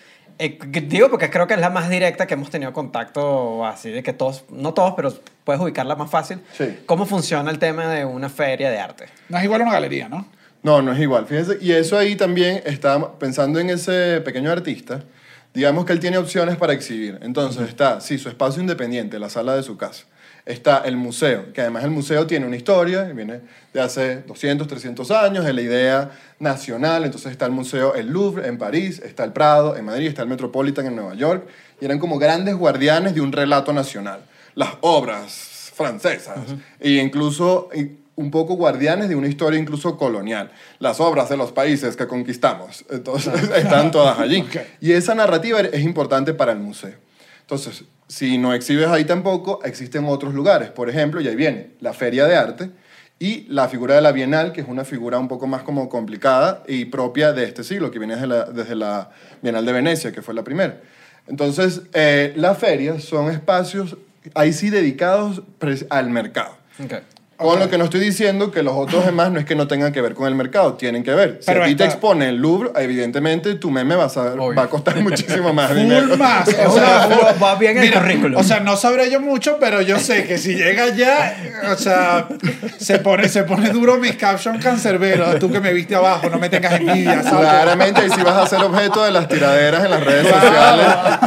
Digo porque creo que es la más directa que hemos tenido contacto así, de que todos, no todos, pero puedes ubicarla más fácil. Sí. ¿Cómo funciona el tema de una feria de arte? No es igual a una galería, ¿no? No, no es igual. Fíjense, y eso ahí también está pensando en ese pequeño artista. Digamos que él tiene opciones para exhibir. Entonces está, sí, su espacio independiente, la sala de su casa. Está el museo, que además el museo tiene una historia, viene de hace 200, 300 años, de la idea nacional. Entonces está el museo El Louvre en París, está el Prado en Madrid, está el Metropolitan en Nueva York. Y eran como grandes guardianes de un relato nacional. Las obras francesas, e incluso un poco guardianes de una historia incluso colonial. Las obras de los países que conquistamos. Entonces, están todas allí. Ok. Y esa narrativa es importante para el museo. Entonces, si no exhibes ahí tampoco, existen otros lugares. Por ejemplo, y ahí viene la Feria de Arte y la figura de la Bienal, que es una figura un poco más como complicada y propia de este siglo, que viene desde la Bienal de Venecia, que fue la primera. Entonces, las ferias son espacios ahí sí dedicados al mercado. Okay. Con lo que no estoy diciendo que los otros demás no es que no tengan que ver con el mercado, tienen que ver. Si Pero a ti te esta- expone el Louvre, evidentemente tu meme va Obvio. a costar muchísimo más dinero. Full más. Es O sea, una- va bien en el currículum. O sea, no sabré yo mucho, pero yo sé que si llega allá, o sea, se pone duro mis captions cancerberos. Tú que me viste abajo, no me tengas envidia, ¿sabes? Claramente, y si vas a ser objeto de las tiraderas en las redes sociales.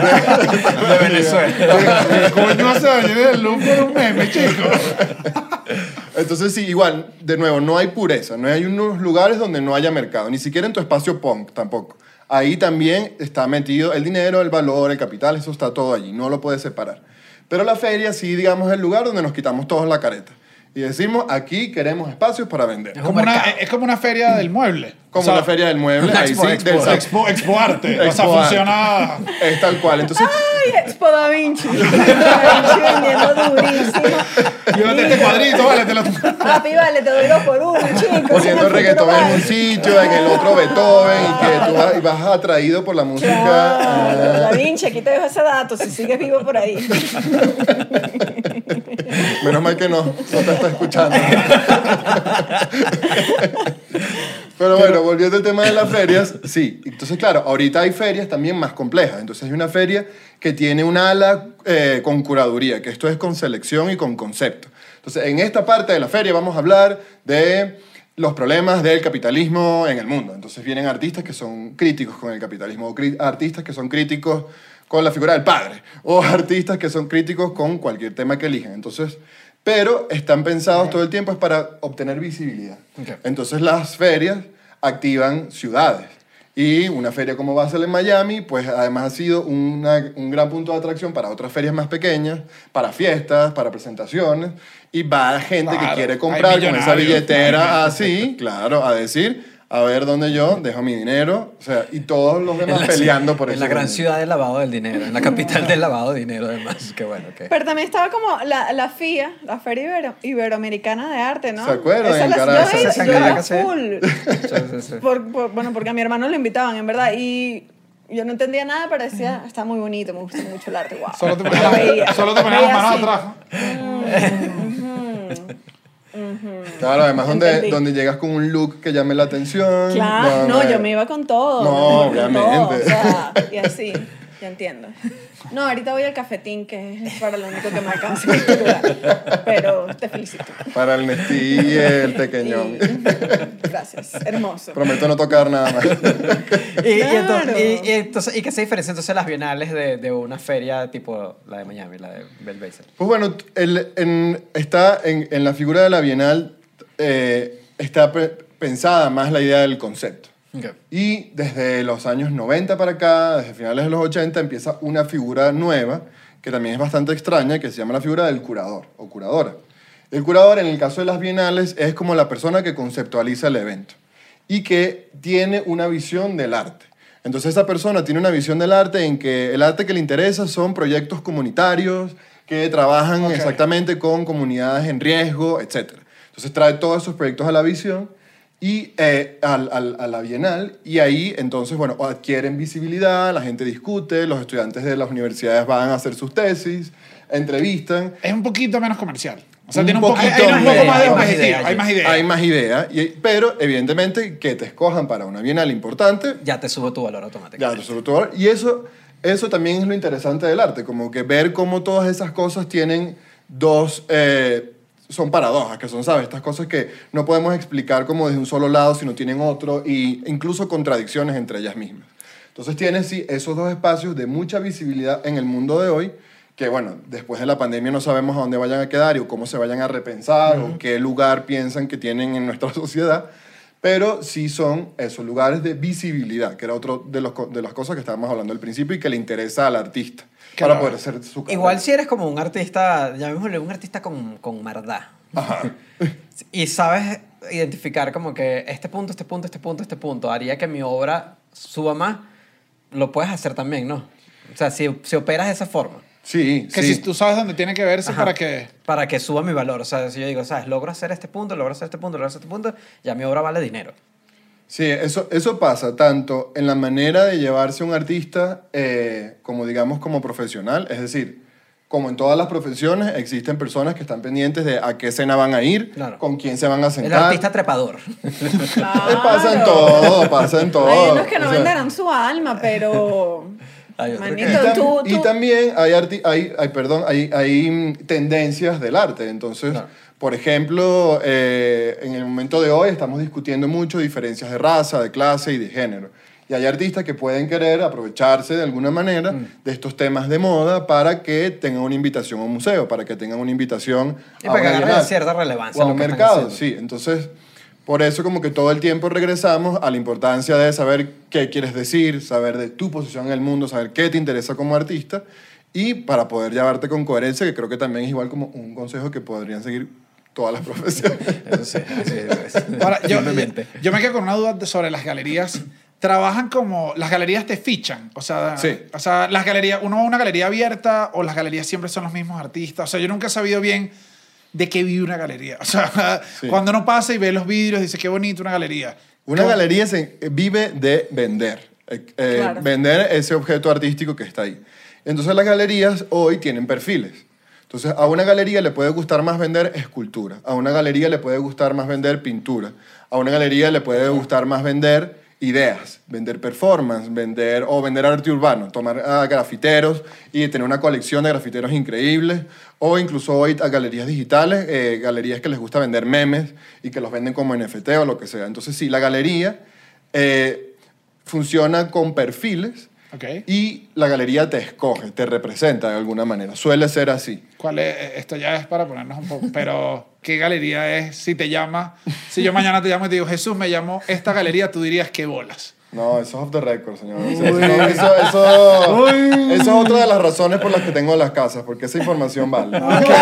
De Venezuela. ¿Qué coño se va a llenar el look por un meme, chico? Entonces, sí, igual, de nuevo, no hay pureza. No hay unos lugares donde no haya mercado. Ni siquiera en tu espacio punk tampoco. Ahí también está metido el dinero, el valor, el capital, eso está todo allí. No lo puedes separar. Pero la feria sí, digamos, es el lugar donde nos quitamos todos la careta. y decimos, aquí queremos espacios para vender. Es un mercado. Es como una feria del mueble. Como la feria del mueble, Una ahí expo, sí, expo, del San- Expo Arte. O sea, Expo Arte. funciona... Es tal cual. Entonces, Ay, Expo Da Vinci. Da Vinci vendiendo durísimo. Llévate este cuadrito, vale, te lo... Papi, vale, te doy 2 por 1, chicos. poniendo reggaetón en un sitio, en el otro Beethoven, y que tú vas atraído por la música. Claro, Da Vinci, aquí te dejo ese dato, si sigues vivo por ahí. Menos mal que no te está escuchando. Pero bueno, volviendo al tema de las ferias, sí. Entonces, claro, ahorita hay ferias también más complejas. Entonces, hay una feria que tiene un ala con curaduría, que esto es con selección y con concepto. Entonces, en esta parte de la feria vamos a hablar de los problemas del capitalismo en el mundo. Entonces, vienen artistas que son críticos con el capitalismo, o artistas que son críticos con la figura del padre, o artistas que son críticos con cualquier tema que elijan. Entonces, pero están pensados todo el tiempo es para obtener visibilidad. Okay. Entonces las ferias activan ciudades. Y una feria como Basel en Miami, pues además ha sido un gran punto de atracción para otras ferias más pequeñas, para fiestas, para presentaciones. Y va gente que Claro, quiere hay comprar con esa millonarios. billetera así, claro, a decir, a ver dónde yo dejo mi dinero. O sea, y todos los demás peleando por eso. En la gran ciudad del lavado del dinero, en la capital del lavado de dinero, además. Qué bueno, ok. Pero también estaba como la FIA, la Feria Iberoamericana de Arte, ¿no? ¿Se acuerdan? Esa En la Caracas. yo Esa he ido, en yo Caracas, iba sí. full. Sí, sí, sí. Bueno, porque a mi hermano lo invitaban, en verdad, y yo no entendía nada, pero decía, está muy bonito, me gusta mucho el arte, wow. Solo te Lo ponías veía. las Veía manos así. atrás. Claro, además Entendí. donde llegas con un look que llame la atención. Claro, no, donde- yo me iba con todo. No, me iba con obviamente. todo, o sea, y así, ya entiendo. No, ahorita voy al cafetín, que es para lo único que me alcanza mi cultura. Pero te felicito. Para el Nestí y el pequeñón. Gracias, hermoso. Prometo no tocar nada más. Claro. ¿Y qué se diferencia entonces las bienales de una feria tipo la de Miami, la de Bell Basel? Pues bueno, está en la figura de la Bienal, está pensada más la idea del concepto. Okay. Y desde los años 90 para acá, desde finales de los 80, empieza una figura nueva, que también es bastante extraña, que se llama la figura del curador o curadora. El curador, en el caso de las bienales, es como la persona que conceptualiza el evento y que tiene una visión del arte. Entonces esa persona tiene una visión del arte en que el arte que le interesa son proyectos comunitarios que trabajan exactamente con comunidades en riesgo, etc. Entonces trae todos esos proyectos a la visión y a la Bienal, y ahí entonces, bueno, adquieren visibilidad, la gente discute, los estudiantes de las universidades van a hacer sus tesis, entrevistan. Es un poquito menos comercial. O sea, Un tiene un poco, poquito hay un poco menos. más de Hay más objetivo, ideas. hay más ideas. Hay más ideas, pero evidentemente que te escojan para una Bienal importante, Ya te subo tu valor automáticamente. ya, sobre todo, y eso también es lo interesante del arte, como que ver cómo todas esas cosas tienen dos, son paradojas, que son, ¿sabes? Estas cosas que no podemos explicar como desde un solo lado, sino tienen otro, e incluso contradicciones entre ellas mismas. Entonces tienes, sí, esos dos espacios de mucha visibilidad en el mundo de hoy, que bueno, después de la pandemia no sabemos a dónde vayan a quedar o cómo se vayan a repensar o qué lugar piensan que tienen en nuestra sociedad, pero sí son esos lugares de visibilidad, que era otro de las cosas que estábamos hablando al principio y que le interesa al artista Claro. para poder hacer su carrera. Igual si eres como un artista, llamémosle un artista con maldad. Ajá. Y sabes identificar como que este punto, este punto, este punto, este punto haría que mi obra suba más, lo puedes hacer también, ¿no? O sea, si operas de esa forma. Sí, Que sí. si tú sabes dónde tiene que verse Ajá. para que... suba mi valor. O sea, si yo digo, ¿sabes? Logro hacer este punto, logro hacer este punto, logro hacer este punto, ya mi obra vale dinero. Sí, eso pasa tanto en la manera de llevarse un artista como, digamos, como profesional. Es decir, como en todas las profesiones, existen personas que están pendientes de a qué escena van a ir, Claro. con quién se van a El sentar. artista trepador. Pasa en todo, pasa en todo. Hay unos que no O sea, venderán su alma, pero... Hay otro Manito, que- Y también hay tendencias del arte. Entonces, Claro. por ejemplo, en el momento de hoy estamos discutiendo mucho diferencias de raza, de clase y de género. Y hay artistas que pueden querer aprovecharse de alguna manera de estos temas de moda para que tengan una invitación a un museo, para que tengan una invitación Y a para que una agarre bienal cierta relevancia o a lo un que están mercado. haciendo. Sí, entonces, por eso como que todo el tiempo regresamos a la importancia de saber qué quieres decir, saber de tu posición en el mundo, saber qué te interesa como artista y para poder llevarte con coherencia, que creo que también es igual como un consejo que podrían seguir todas las profesiones. Eso sí, Ahora, firmemente. yo me quedo con una duda sobre las galerías. ¿Trabajan como... las galerías te fichan? O sea, Sí. las galerías... ¿Uno va a una galería abierta o las galerías siempre son los mismos artistas? O sea, yo nunca he sabido bien de qué vive una galería. O sea, Sí. cuando uno pasa y ve los vidrios, dice, qué bonito una galería. Una galería vive de vender. Claro. Vender ese objeto artístico que está ahí. Entonces las galerías hoy tienen perfiles. Entonces a una galería le puede gustar más vender escultura, a una galería le puede gustar más vender pintura, a una galería le puede gustar más vender ideas, vender performance, vender arte urbano, tomar a grafiteros y tener una colección de grafiteros increíbles, o incluso hoy a galerías digitales, galerías que les gusta vender memes y que los venden como NFT o lo que sea. Entonces sí, la galería funciona con perfiles. Ok. Y la galería te escoge, te representa de alguna manera. Suele ser así. ¿Cuál es? Esto ya es para ponernos un poco. Pero, ¿qué galería es? Si te llama... Si yo mañana te llamo y te digo, Jesús, me llamo esta galería, tú dirías, ¿qué bolas? No, eso es off the record, señor. O sea, eso es otra de las razones por las que tengo las casas, porque esa información vale.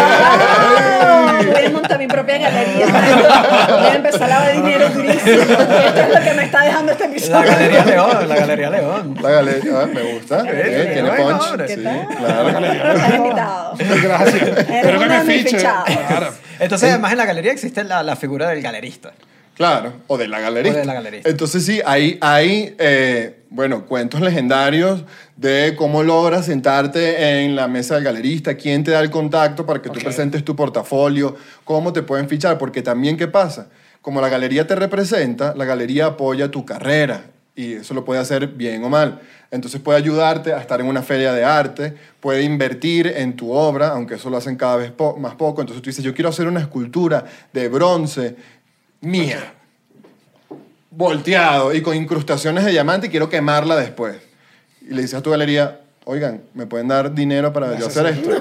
Voy a montar mi propia galería. Voy a empezar a lavar dinero durísimo. Esto es lo que me está dejando este La episodio. Galería León, la Galería León. La galería, me gusta. Tiene bueno, punch. hombre. ¿Qué Sí, tal? claro. Estás invitado. Gracias. Pero que uno me de mis fiche. fichados. Claro. Entonces, además, en la galería existe la figura del galerista. Claro, o de la galerista. O de la galerista. Entonces sí, hay bueno, cuentos legendarios de cómo logras sentarte en la mesa del galerista, quién te da el contacto para que tú Ok. presentes tu portafolio, cómo te pueden fichar, porque también, ¿qué pasa? Como la galería te representa, la galería apoya tu carrera y eso lo puede hacer bien o mal. Entonces puede ayudarte a estar en una feria de arte, puede invertir en tu obra, aunque eso lo hacen cada vez más poco. Entonces tú dices, yo quiero hacer una escultura de bronce mía, volteado y con incrustaciones de diamante y quiero quemarla después. Y le dices a tu galería, oigan, ¿me pueden dar dinero para yo hacer esto?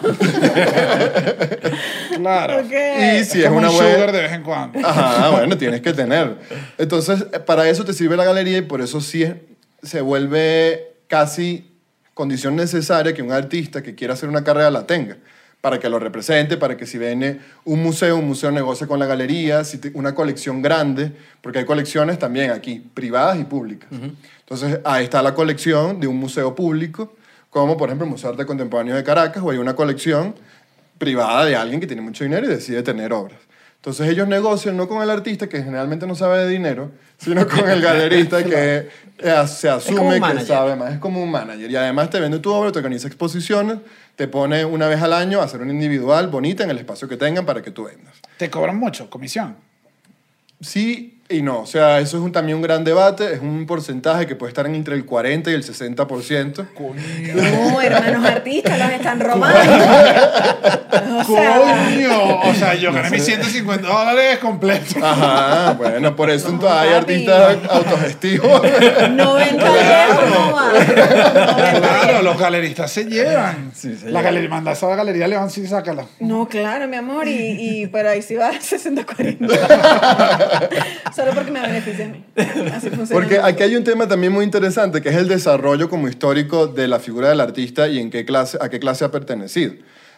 Claro. Ok. Y si es Como una un buena... sugar de vez en cuando. Ajá, bueno, tienes que tener. Entonces, para eso te sirve la galería y por eso sí se vuelve casi condición necesaria que un artista que quiera hacer una carrera la tenga, para que lo represente, para que si viene un museo negocie con la galería, una colección grande, porque hay colecciones también aquí, privadas y públicas. Entonces, ahí está la colección de un museo público, como por ejemplo el Museo de Arte Contemporáneo de Caracas, o hay una colección privada de alguien que tiene mucho dinero y decide tener obras. Entonces ellos negocian no con el artista, que generalmente no sabe de dinero, sino con el galerista que se como asume un que manager. sabe más. Es como un manager. Y además te vende tu obra, te organiza exposiciones, te pone una vez al año a hacer una individual bonita en el espacio que tengan para que tú vendas. ¿Te cobran mucho? ¿Comisión? Sí y no. O sea, eso es también un gran debate. Es un porcentaje que puede estar entre el 40 y el 60%. No, hermanos artistas, los están robando. O sea, ¡Coño! O sea, yo gané mis $150 completos. Ajá, bueno, por eso No, hay papi. artistas autogestivos. 90 euros, no más. 90 Claro, los galeristas se llevan. Sí, se la llevan. galería, manda esa galería León, sí, sácala. No, claro, mi amor, pero ahí sí va a 60-40. Solo porque me beneficia a mí. Así funciona. Porque aquí hay un tema también muy interesante, que es el desarrollo como histórico de la figura del artista y a qué clase ha pertenecido.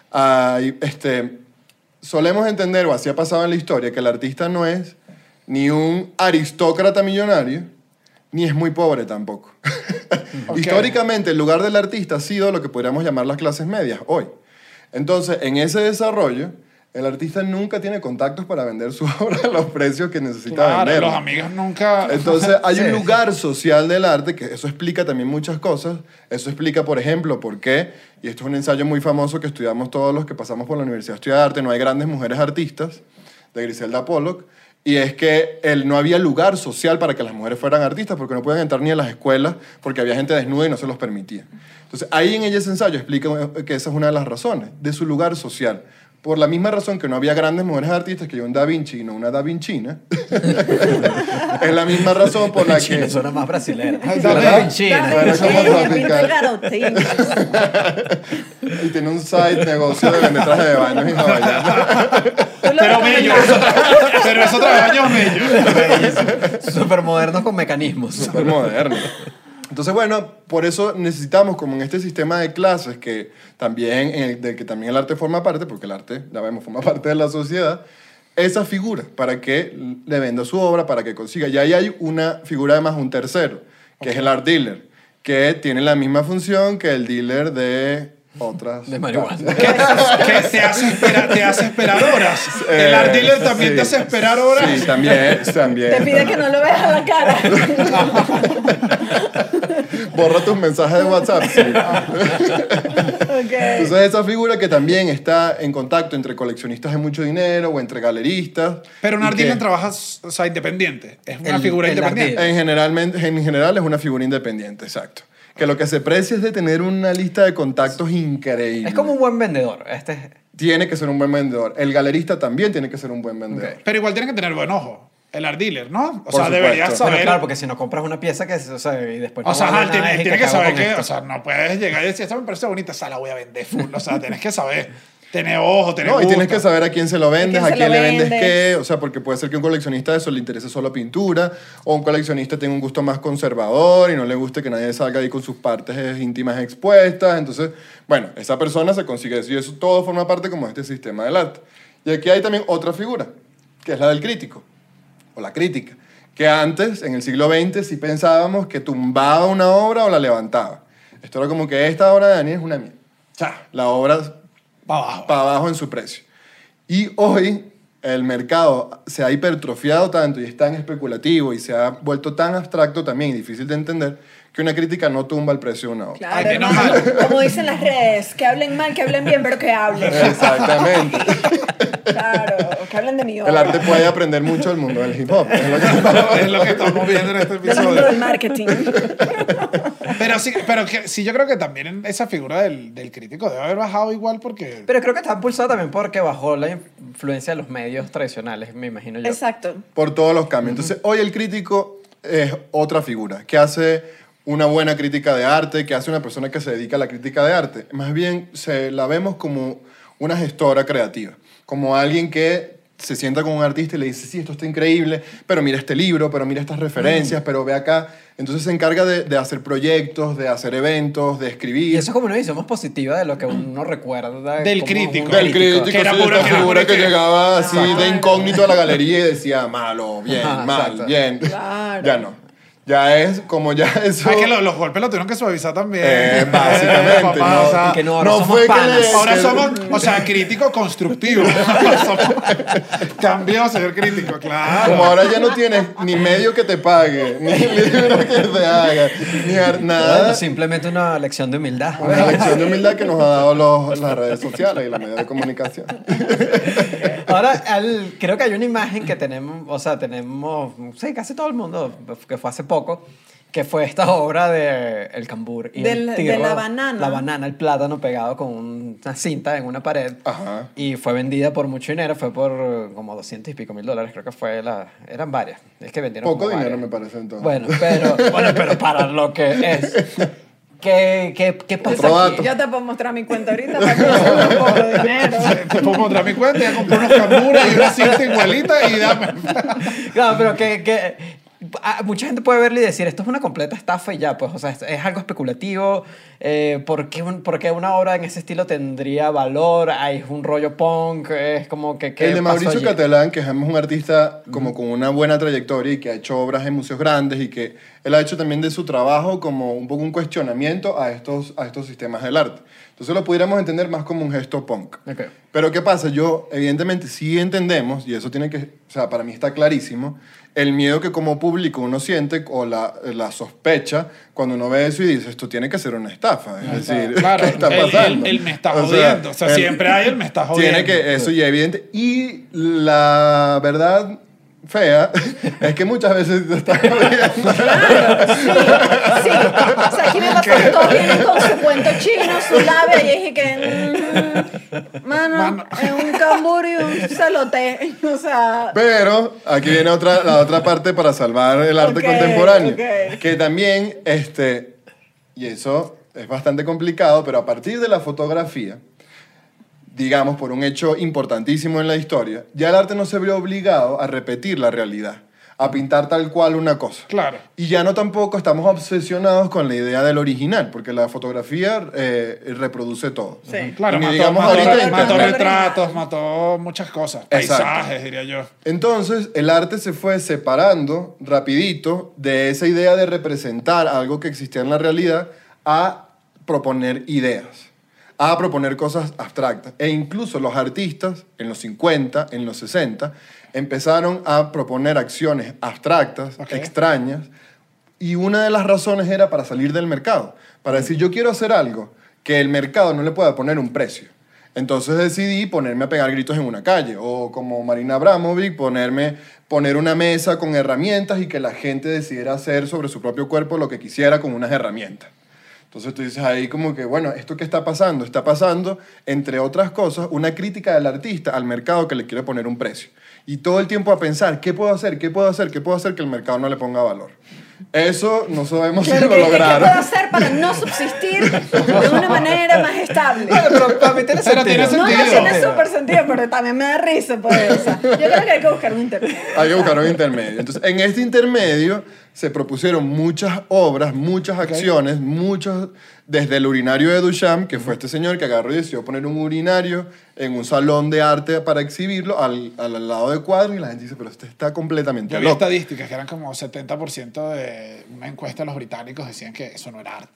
Solemos entender, o así ha pasado en la historia, que el artista no es ni un aristócrata millonario, ni es muy pobre tampoco. Ok. Históricamente, el lugar del artista ha sido lo que podríamos llamar las clases medias hoy. Entonces, en ese desarrollo, el artista nunca tiene contactos para vender su obra a los precios que necesita Claro, venderla. los amigos nunca... Entonces, hay Sí. un lugar social del arte que eso explica también muchas cosas. Eso explica, por ejemplo, por qué, y esto es un ensayo muy famoso que estudiamos todos los que pasamos por la Universidad de Estudiar Arte, no hay grandes mujeres artistas, de Griselda Pollock, y es que no había lugar social para que las mujeres fueran artistas porque no podían entrar ni a las escuelas porque había gente desnuda y no se los permitía. Entonces, ahí en ese ensayo explica que esa es una de las razones, de su lugar social. Por la misma razón que no había grandes mujeres artistas, que hay un Da Vinci y no una Da Vincina, es la misma razón por la China que... suena más brasilera. ¿Verdad? En China. Bueno, somos tropicales. Garotín. Y tiene un side negocio de vender trajes de baño en hawaiana. Pero mello, pero es otra vez años mello. Súper modernos con mecanismos. Súper moderno. Entonces, bueno, por eso necesitamos, como en este sistema de clases, que también, del que también el arte forma parte, porque el arte, ya vemos, forma parte de la sociedad, esa figura para que le venda su obra, para que consiga. Y ahí hay una figura, además, un tercero, que es el art dealer, que tiene la misma función que el dealer de otras... De marihuana. Que te hace esperar horas. El art dealer también sí, te hace esperar horas. Sí, también. Te pide que no lo veas a la cara. Borra tus mensajes de WhatsApp. Sí. Okay. Entonces esa figura que también está en contacto entre coleccionistas de mucho dinero o entre galeristas. Pero un y art que dealer trabaja, o sea, independiente. Es una El- figura el art independiente. en general es una figura independiente, exacto. Que lo que se precia es de tener una lista de contactos increíble. Es como un buen vendedor. Tiene que ser un buen vendedor. El galerista también tiene que ser un buen vendedor. Ok. Pero igual tiene que tener buen ojo. El art dealer, ¿no? O Por sea, deberías supuesto. saber. Bueno, claro, porque si no compras una pieza que, o sea, y después... O no sea, vale ajá, nada, tiene ¿y que qué hago saber con que, esto? o sea, no puedes llegar y decir, esta me parece bonita, esa la voy a vender full. O sea, tienes que saber, tener ojo, tener No, y gusto. tienes que saber a quién se lo vendes, ¿A a quién se quién lo le vendes vendes? qué. O sea, porque puede ser que un coleccionista de eso le interese solo pintura, o un coleccionista tenga un gusto más conservador y no le guste que nadie salga ahí con sus partes íntimas expuestas. Entonces, bueno, esa persona se consigue eso y eso todo forma parte como de este sistema del arte. Y aquí hay también otra figura, que es la del crítico, o la crítica, que antes, en el siglo XX, sí pensábamos que tumbaba una obra o la levantaba. Esto era como que esta obra de Dani es una mierda. Cha, la obra Para abajo. para abajo en su precio. Y hoy el mercado se ha hipertrofiado tanto y es tan especulativo y se ha vuelto tan abstracto también y difícil de entender que una crítica no tumba el precio de una obra. Claro, Ay, menos hermano, mal. como dicen las redes, que hablen mal, que hablen bien, pero que hablen. Exactamente. Claro, que hablen de mi El obra. arte puede aprender mucho del mundo del hip hop. Es lo que- Es lo que estamos viendo en este Del mundo episodio. del marketing. Pero sí, yo creo que también esa figura del crítico debe haber bajado igual porque... Pero creo que está impulsado también porque bajó la influencia de los medios tradicionales, me imagino yo. Exacto. Por todos los cambios. Entonces, hoy el crítico es otra figura que hace una buena crítica de arte, que hace una persona que se dedica a la crítica de arte. Más bien, la vemos como una gestora creativa, como alguien que se sienta con un artista y le dice, sí, esto está increíble, pero mira este libro, pero mira estas referencias, pero ve acá. Entonces se encarga de hacer proyectos, de hacer eventos, de escribir. Y eso es como una visión más positiva de lo que uno recuerda. Del como crítico. un Del crítico, Que era sí, puro- esta que era figura puro que que- llegaba así Claro. de incógnito a la galería y decía, malo, bien, Ajá, mal, exacto. bien. Claro. Ya no. Ya es como ya eso... Ah, que los golpes los tuvieron que suavizar también. Básicamente, Papá, no, o sea, y que no, ahora no somos fue que panas. le- ahora que- somos, o sea, crítico constructivo. Cambió a ser crítico, claro. Como ahora ya no tienes ni medio que te pague, ni libro que te haga, ni nada. Bueno, simplemente una lección de humildad. Una lección de humildad que nos ha dado las redes sociales y los medios de comunicación. Ahora, creo que hay una imagen que tenemos, o sea, sí, casi todo el mundo, que fue hace poco, que fue esta obra de El Cambur. Y el De la banana. La banana, el plátano pegado con una cinta en una pared. Ajá. Y fue vendida por mucho dinero, fue por como 200 y pico mil dólares, creo que fue eran varias. Es que vendieron Poco como dinero varias. me parece entonces. Bueno, pero para lo que es. ¿Qué pasa Otro aquí? dato. Yo te puedo mostrar mi cuenta ahorita para que veas un poco de dinero. Te puedo mostrar mi cuenta, ya compré unos cambures y una cinta igualita y dame. Claro, pero mucha gente puede verlo y decir, esto es una completa estafa y ya, pues, o sea, es algo especulativo. ¿Por qué una obra en ese estilo tendría valor? Es un rollo punk, es como que... ¿qué El de pasó Mauricio allí? Catalán, que es un artista como con una buena trayectoria y que ha hecho obras en museos grandes y que él ha hecho también de su trabajo como un poco un cuestionamiento a estos sistemas del arte. Entonces lo pudiéramos entender más como un gesto punk. Ok. Pero ¿qué pasa? Yo, evidentemente, sí entendemos, y eso tiene que, o sea, para mí está clarísimo, el miedo que como público uno siente o la sospecha cuando uno ve eso y dice, esto tiene que ser una estafa. Es decir, Claro, ¿qué está pasando? él me está O sea, jodiendo. O sea, él- siempre hay el me está jodiendo. tiene que, eso ya es evidente. Y la verdad fea es que muchas veces te están jodiendo. Sí. O sea, aquí me pasa todos vienen con su cuento chino, su labia, y dije que... mano, es un cambur y un salote. O sea... Pero aquí viene la otra parte para salvar el arte Ok, contemporáneo. ok. Que también, y eso es bastante complicado, pero a partir de la fotografía, digamos, por un hecho importantísimo en la historia, ya el arte no se ve obligado a repetir la realidad, a pintar tal cual una cosa. Claro. Y ya no tampoco estamos obsesionados con la idea del original, porque la fotografía reproduce todo. Sí. Claro, Y ni mató, digamos mató, ahorita mató internet. retratos, mató muchas cosas. Exacto. Paisajes, diría yo. Entonces, el arte se fue separando rapidito de esa idea de representar algo que existía en la realidad a proponer ideas, a proponer cosas abstractas. E incluso los artistas, en los 50, en los 60, empezaron a proponer acciones abstractas, Ok. extrañas, y una de las razones era para salir del mercado, para decir, yo quiero hacer algo que el mercado no le pueda poner un precio. Entonces decidí ponerme a pegar gritos en una calle, o como Marina Abramovic, poner una mesa con herramientas y que la gente decidiera hacer sobre su propio cuerpo lo que quisiera con unas herramientas. Entonces tú dices ahí como que, bueno, ¿esto qué está pasando? Está pasando, entre otras cosas, una crítica del artista al mercado que le quiere poner un precio. Y todo el tiempo a pensar, ¿qué puedo hacer? ¿Qué puedo hacer? ¿Qué puedo hacer que el mercado no le ponga valor? Eso no sabemos si Claro, lo ¿qué puedo lograron. hacer para no subsistir de una manera más estable? Bueno, pero para mí tiene Pero sentido. tiene No, no sentido. tiene súper sentido, pero también me da risa, pues. O sea, yo creo que hay que buscar un internet. Hay que buscar un intermedio. Entonces, en este intermedio se propusieron muchas obras, muchas acciones, desde el urinario de Duchamp, que fue este señor que agarró y decidió poner un urinario en un salón de arte para exhibirlo al lado de cuadros, y la gente dice, pero usted está completamente Yo vi loco. estadísticas que eran como 70% de una encuesta de los británicos decían que eso no era arte.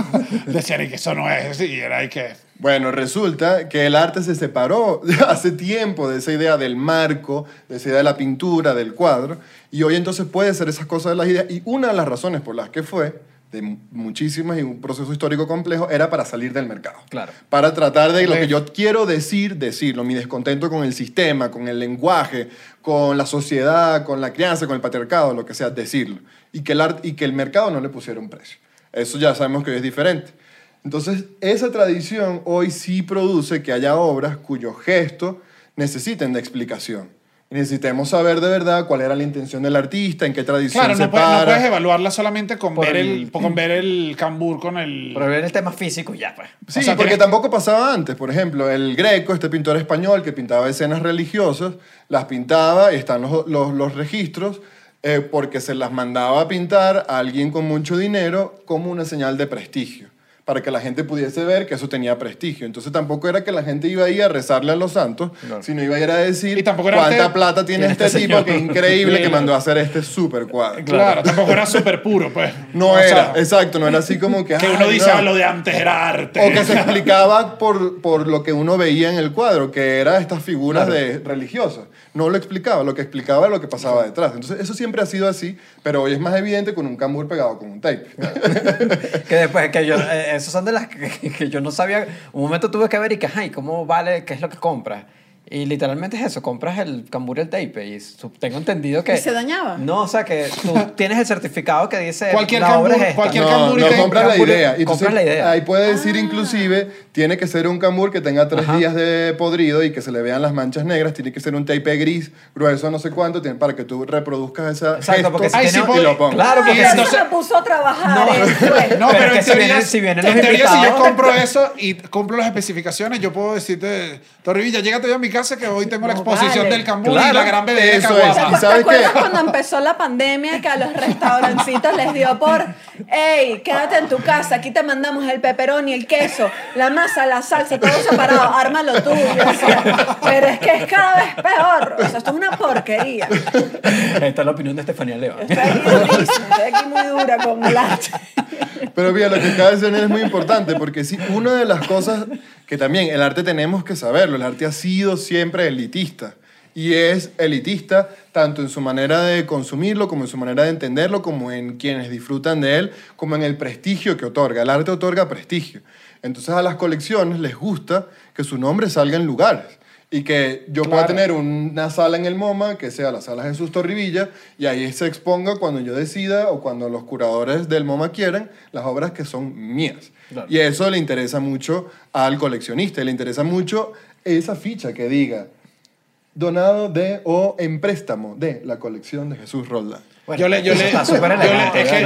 Decían que eso no es, y era y que... Bueno, resulta que el arte se separó hace tiempo de esa idea del marco, de esa idea de la pintura, del cuadro, y hoy entonces puede ser esas cosas de las ideas. Y una de las razones por las que fue, de muchísimas y un proceso histórico complejo, era para salir del mercado. Claro. Para tratar de lo que yo quiero decir, decirlo. Mi descontento con el sistema, con el lenguaje, con la sociedad, con la crianza, con el patriarcado, lo que sea, decirlo. Y que el mercado no le pusiera un precio. Eso ya sabemos que hoy es diferente. Entonces, esa tradición hoy sí produce que haya obras cuyos gestos necesiten de explicación. Y necesitemos saber de verdad cuál era la intención del artista, en qué tradición Claro, se no puedes para. evaluarla solamente con Por ver el- con ver el cambur con el... Pero ver el tema físico y ya, pues. Sí, O sea, porque tienes- tampoco pasaba antes. Por ejemplo, el Greco, este pintor español que pintaba escenas religiosas, las pintaba y están los registros porque se las mandaba a pintar a alguien con mucho dinero como una señal de prestigio, para que la gente pudiese ver que eso tenía prestigio. Entonces tampoco era que la gente iba ahí a rezarle a los santos, Claro. sino iba a ir a decir Y tampoco era cuánta arte- plata tiene tiene este este tipo, señor. que increíble que Claro. mandó a hacer este super cuadro. Claro, tampoco era súper puro, pues. No O era, sea, exacto, no era así como que... que "Ay, uno dice, no". ah, lo de antes era arte. O que se explicaba por lo que uno veía en el cuadro, que eran estas figuras de religiosas. No lo explicaba, lo que explicaba era lo que pasaba detrás. Entonces, eso siempre ha sido así, pero hoy es más evidente con un cambur pegado con un tape. Que después, que yo, esos son de las que yo no sabía. Un momento tuve que ver y que, ay, ¿cómo vale? ¿Qué es lo que compras? Y literalmente es eso, compras el cambur y el tape. Y tengo entendido que... ¿Y se dañaba? No, o sea, que tú tienes el certificado que dice Cualquier la obra cambur- es esta. cualquier No, cambur y no tape. compras la Cambur- idea. compras Entonces, la idea. ahí puede decir inclusive, tiene que ser un cambur que tenga 3 Ajá. días de podrido y que se le vean las manchas negras. Tiene que ser un tape gris, grueso, no sé cuánto, para que tú reproduzcas esa Exacto, gesto porque si Ay, tiene... sí, y lo pongas. Claro, porque Y si- Eso entonces- me puso a trabajar. No. Eso. No, Pero pero, es que en teoría, si vienen en los teoría, si yo invitados- compro eso y cumplo las especificaciones, yo puedo decirte, Torrevilla, llégate yo a mi casa que hoy tengo la No, exposición vale. del cambur y Claro, la gran bebida de eso caguama. es. ¿Te ¿Y sabes acuerdas qué? cuando empezó la pandemia que a los restaurancitos les dio por, hey, quédate en tu casa, aquí te mandamos el pepperoni, el queso, la masa, la salsa, todo separado, ármalo tú? Yo decía, pero es que es cada vez peor, o sea, esto es una porquería. Esta es la opinión de Estefanía León. Estoy aquí durísima, estoy aquí muy dura con el arte. Pero mira, lo que acaba de decir es muy importante, porque sí, una de las cosas que también el arte tenemos que saberlo, el arte ha sido siempre elitista. Y es elitista tanto en su manera de consumirlo, como en su manera de entenderlo, como en quienes disfrutan de él, como en el prestigio que otorga. El arte otorga prestigio. Entonces a las colecciones les gusta que su nombre salga en lugares. Y que yo pueda Claro. tener una sala en el MoMA, que sea la sala Jesús Torrevilla, y ahí se exponga cuando yo decida o cuando los curadores del MoMA quieran las obras que son mías. Claro. Y eso le interesa mucho al coleccionista, y le interesa mucho esa ficha que diga donado de o en préstamo de la colección de Jesús Roldán. Bueno, Yo eso está súper elegante, es que-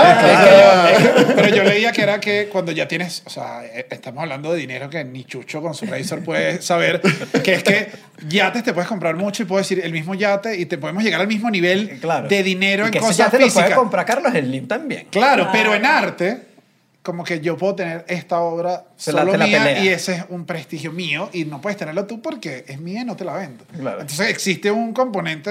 ¿verdad? pero yo leía que era que cuando ya tienes, o sea, estamos hablando de dinero que ni Chucho con su Razor puede saber, que es que yates te puedes comprar mucho y puedo decir el mismo yate y te podemos llegar al mismo nivel Claro. de dinero Y en que ese cosas ya te lo puede físicas. comprar Carlos Slim también. Claro, pero en arte, como que yo puedo tener esta obra Se la- solo te la mía pelea. y ese es un prestigio mío y no puedes tenerlo tú porque es mía y no te la vendo. Claro. Entonces existe un componente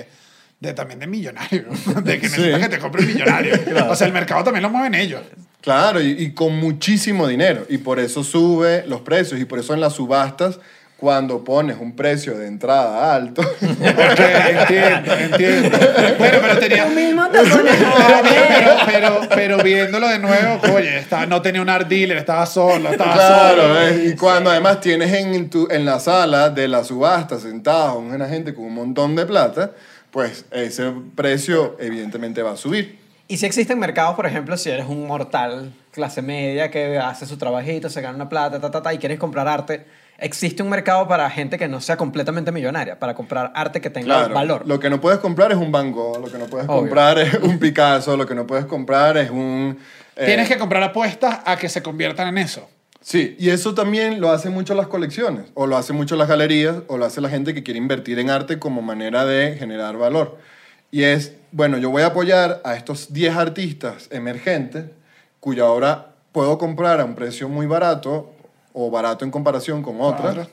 de también de millonario, de que Sí. necesitas que te compre millonario. O sea, el mercado también lo mueven ellos. Claro, y con muchísimo dinero. Y por eso sube los precios. Y por eso en las subastas, cuando pones un precio de entrada alto, Ok, entiendo. Bueno, pero tenía... Tú mismo te pones a ver. Pero viéndolo de nuevo, oye, no tenía un art dealer, estaba solo. claro, y cuando además tienes en la sala de la subasta sentado una gente con un montón de plata, pues ese precio evidentemente va a subir. Y si existen mercados, por ejemplo, si eres un mortal clase media que hace su trabajito, se gana una plata, y quieres comprar arte, existe un mercado para gente que no sea completamente millonaria, para comprar arte que tenga Claro, valor. lo que no puedes comprar es un Van Gogh, lo que no puedes Obvio. comprar es un Picasso, lo que no puedes comprar es un... Tienes que comprar apuestas a que se conviertan en eso. Sí, y eso también lo hacen mucho las colecciones, o lo hacen mucho las galerías, o lo hace la gente que quiere invertir en arte como manera de generar valor. Y es, bueno, yo voy a apoyar a estos 10 artistas emergentes cuya obra puedo comprar a un precio muy barato o barato en comparación con otras. Claro.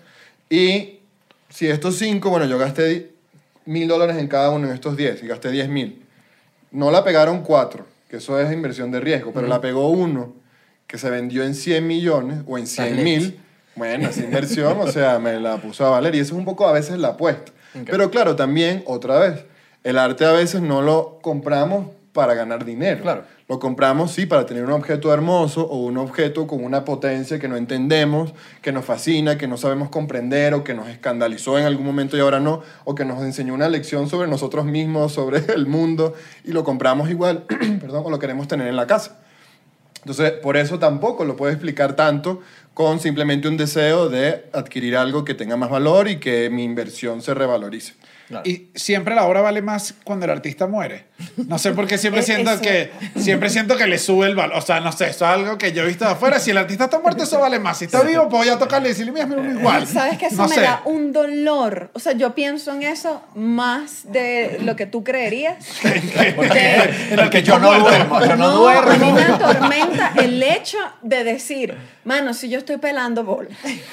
Y si estos 5, bueno, yo gasté $1,000 en cada uno de estos 10 y gasté 10,000. No la pegaron 4, que eso es inversión de riesgo, pero la pegó uno que se vendió en 100 millones o en 100,000. Bueno, esa inversión, o sea, me la puso a valer y eso es un poco a veces la apuesta. Pero claro, también, otra vez, el arte a veces no lo compramos para ganar dinero. Claro. Lo compramos, sí, para tener un objeto hermoso o un objeto con una potencia que no entendemos, que nos fascina, que no sabemos comprender o que nos escandalizó en algún momento y ahora no, o que nos enseñó una lección sobre nosotros mismos, sobre el mundo y lo compramos igual, perdón, o lo queremos tener en la casa. Entonces, por eso tampoco lo puedo explicar tanto con simplemente un deseo de adquirir algo que tenga más valor y que mi inversión se revalorice. Claro. Y siempre la obra vale más cuando el artista muere. No sé por qué siempre siento Eso. siempre siento que le sube el valor. O sea, no sé, eso es algo que yo he visto de afuera. Si el artista está muerto, eso vale más. Si está vivo, pues voy a tocarle y decirle, mira, mira, igual. ¿Sabes que eso No me sé. da un dolor? O sea, yo pienso en eso más de lo que tú creerías. Porque yo no duermo, yo no A mí duermo. me atormenta el hecho de decir, mano, si yo estoy pelando bola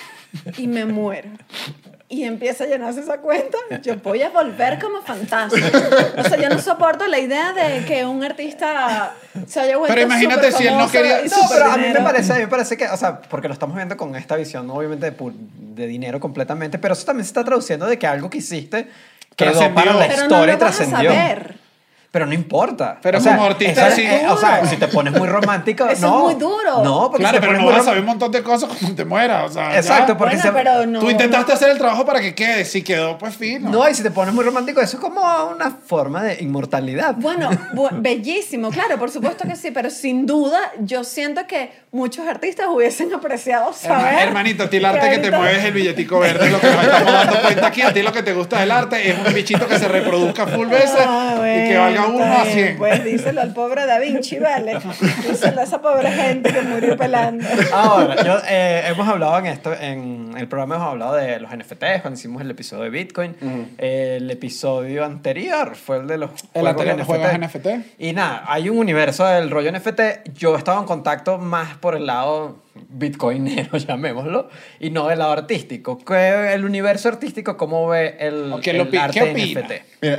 y me muero y empieza a llenarse esa cuenta, yo voy a volver como fantasma. O sea, yo no soporto la idea de que un artista se haya vuelto Pero imagínate si él no superfamoso quería- y No, pero a mí me superdinero. parece que, o sea, porque lo estamos viendo con esta visión, ¿no? Obviamente de dinero completamente, pero eso también se está traduciendo de que algo que hiciste quedó Trascendió. para la Pero no historia lo y vas a trascendió. saber. Pero no importa. Pero O sea, como artista, eso sí. o sea, si te pones muy romántico, Eso no. es muy duro. No, porque Claro, si te pero pones no muy vas a rom- saber un montón de cosas cuando te mueras. O sea, Exacto, ya. porque Bueno, pero no. Tú intentaste hacer el trabajo para que quede. Si quedó, pues fino. No, y si te pones muy romántico, eso es como una forma de inmortalidad. Bueno, bellísimo, claro, por supuesto que sí, pero sin duda yo siento que muchos artistas hubiesen apreciado saber. Hermanito, a ti el arte que te ahorita- mueve es el billetico verde, es lo que nos estamos dando cuenta aquí. A ti lo que te gusta del arte es un bichito que se reproduzca full veces Ah, y que valga bueno, 1 está a bien, 100. Pues díselo al pobre Da Vinci, ¿vale? Díselo a esa pobre gente que murió pelando. Ahora, hemos hablado en el programa hemos hablado de los NFTs, cuando hicimos el episodio de Bitcoin. El episodio anterior fue el de los anterior, los juegos NFT. Y nada, hay un universo del rollo NFT. Yo estaba en contacto más por el lado bitcoinero, llamémoslo, y no del lado artístico. El universo artístico, ¿cómo ve el, Ok, el arte ¿qué opina? NFT? Mira,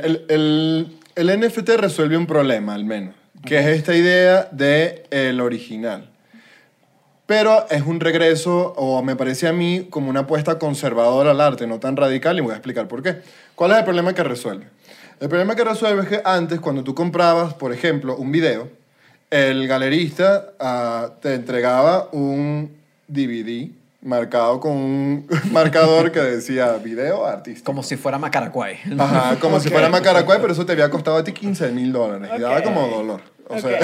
el NFT resuelve un problema, al menos, que es esta idea de el original. Pero es un regreso, o me parece a mí, como una apuesta conservadora al arte, no tan radical, y voy a explicar por qué. ¿Cuál es el problema que resuelve? El problema que resuelve es que antes, cuando tú comprabas, por ejemplo, un video, el galerista te entregaba un DVD marcado con un marcador que decía video artístico. Como si fuera Macaracuay. Ajá, como si Ok. fuera Macaracuay, pero eso te había costado a ti $15,000. Y daba Ok. como dolor. O sea,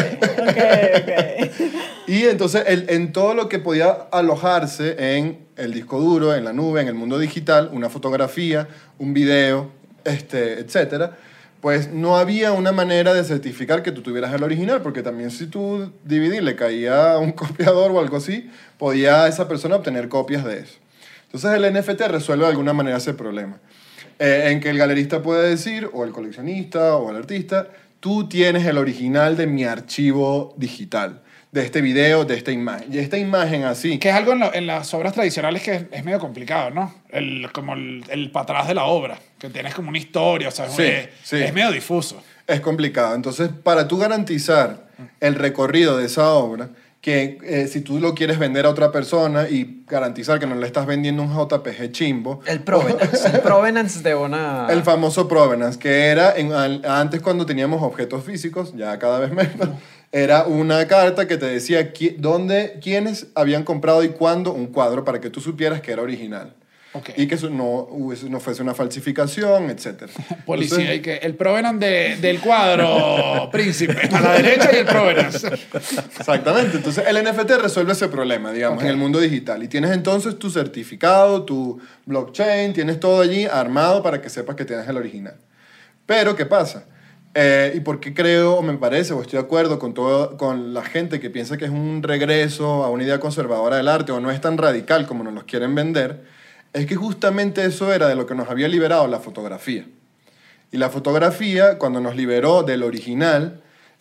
Ok. y entonces en todo lo que podía alojarse en el disco duro, en la nube, en el mundo digital, una fotografía, un video, etcétera, pues no había una manera de certificar que tú tuvieras el original, porque también si tú DVD le caía a un copiador o algo así, podía esa persona obtener copias de eso. Entonces el NFT resuelve de alguna manera ese problema, en que el galerista puede decir, o el coleccionista, o el artista, tú tienes el original de mi archivo digital, de este video, de esta imagen. Y esta imagen así... Que es algo en las obras tradicionales que es medio complicado, ¿no? Como el para atrás de la obra, que tienes como una historia, o sea, Sí, sí. es medio difuso. Es complicado. Entonces, para tú garantizar el recorrido de esa obra, que si tú lo quieres vender a otra persona y garantizar que no le estás vendiendo un JPG chimbo... El provenance de una... El famoso provenance, que era antes cuando teníamos objetos físicos, ya cada vez menos, era una carta que te decía quiénes habían comprado y cuándo un cuadro para que tú supieras que era original. Okay. Y que eso no fuese una falsificación, etc. Policía, y que el provenance del cuadro príncipe, a la derecha y el provenance. Exactamente. Entonces, el NFT resuelve ese problema, digamos, Okay. en el mundo digital. Y tienes entonces tu certificado, tu blockchain, tienes todo allí armado para que sepas que tienes el original. Pero, ¿qué pasa? ¿Y por qué creo, o me parece, o estoy de acuerdo con la gente que piensa que es un regreso a una idea conservadora del arte o no es tan radical como nos los quieren vender? Es que justamente eso era de lo que nos había liberado la fotografía. Y la fotografía, cuando nos liberó del original,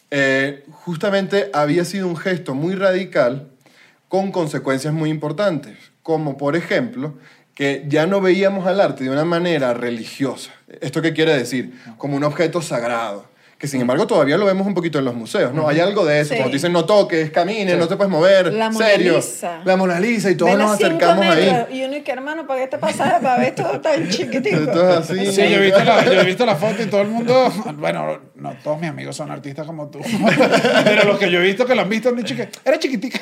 justamente había sido un gesto muy radical con consecuencias muy importantes, como por ejemplo que ya no veíamos al arte de una manera religiosa. ¿Esto qué quiere decir? Como un objeto sagrado, que sin embargo todavía lo vemos un poquito en los museos, ¿no? Hay algo de eso, Sí. cuando te dicen no toques, camines, no te puedes mover, La Mona serio. Lisa. La Mona Lisa y todos Ven a nos 5 acercamos ahí. metros. Y uno y que hermano, pagué este pasaje para ver todo tan chiquitico. Esto es así. Sí, yo he visto la foto y todo el mundo, bueno, no todos mis amigos son artistas como tú, pero los que yo he visto que lo han visto han dicho que era chiquitica.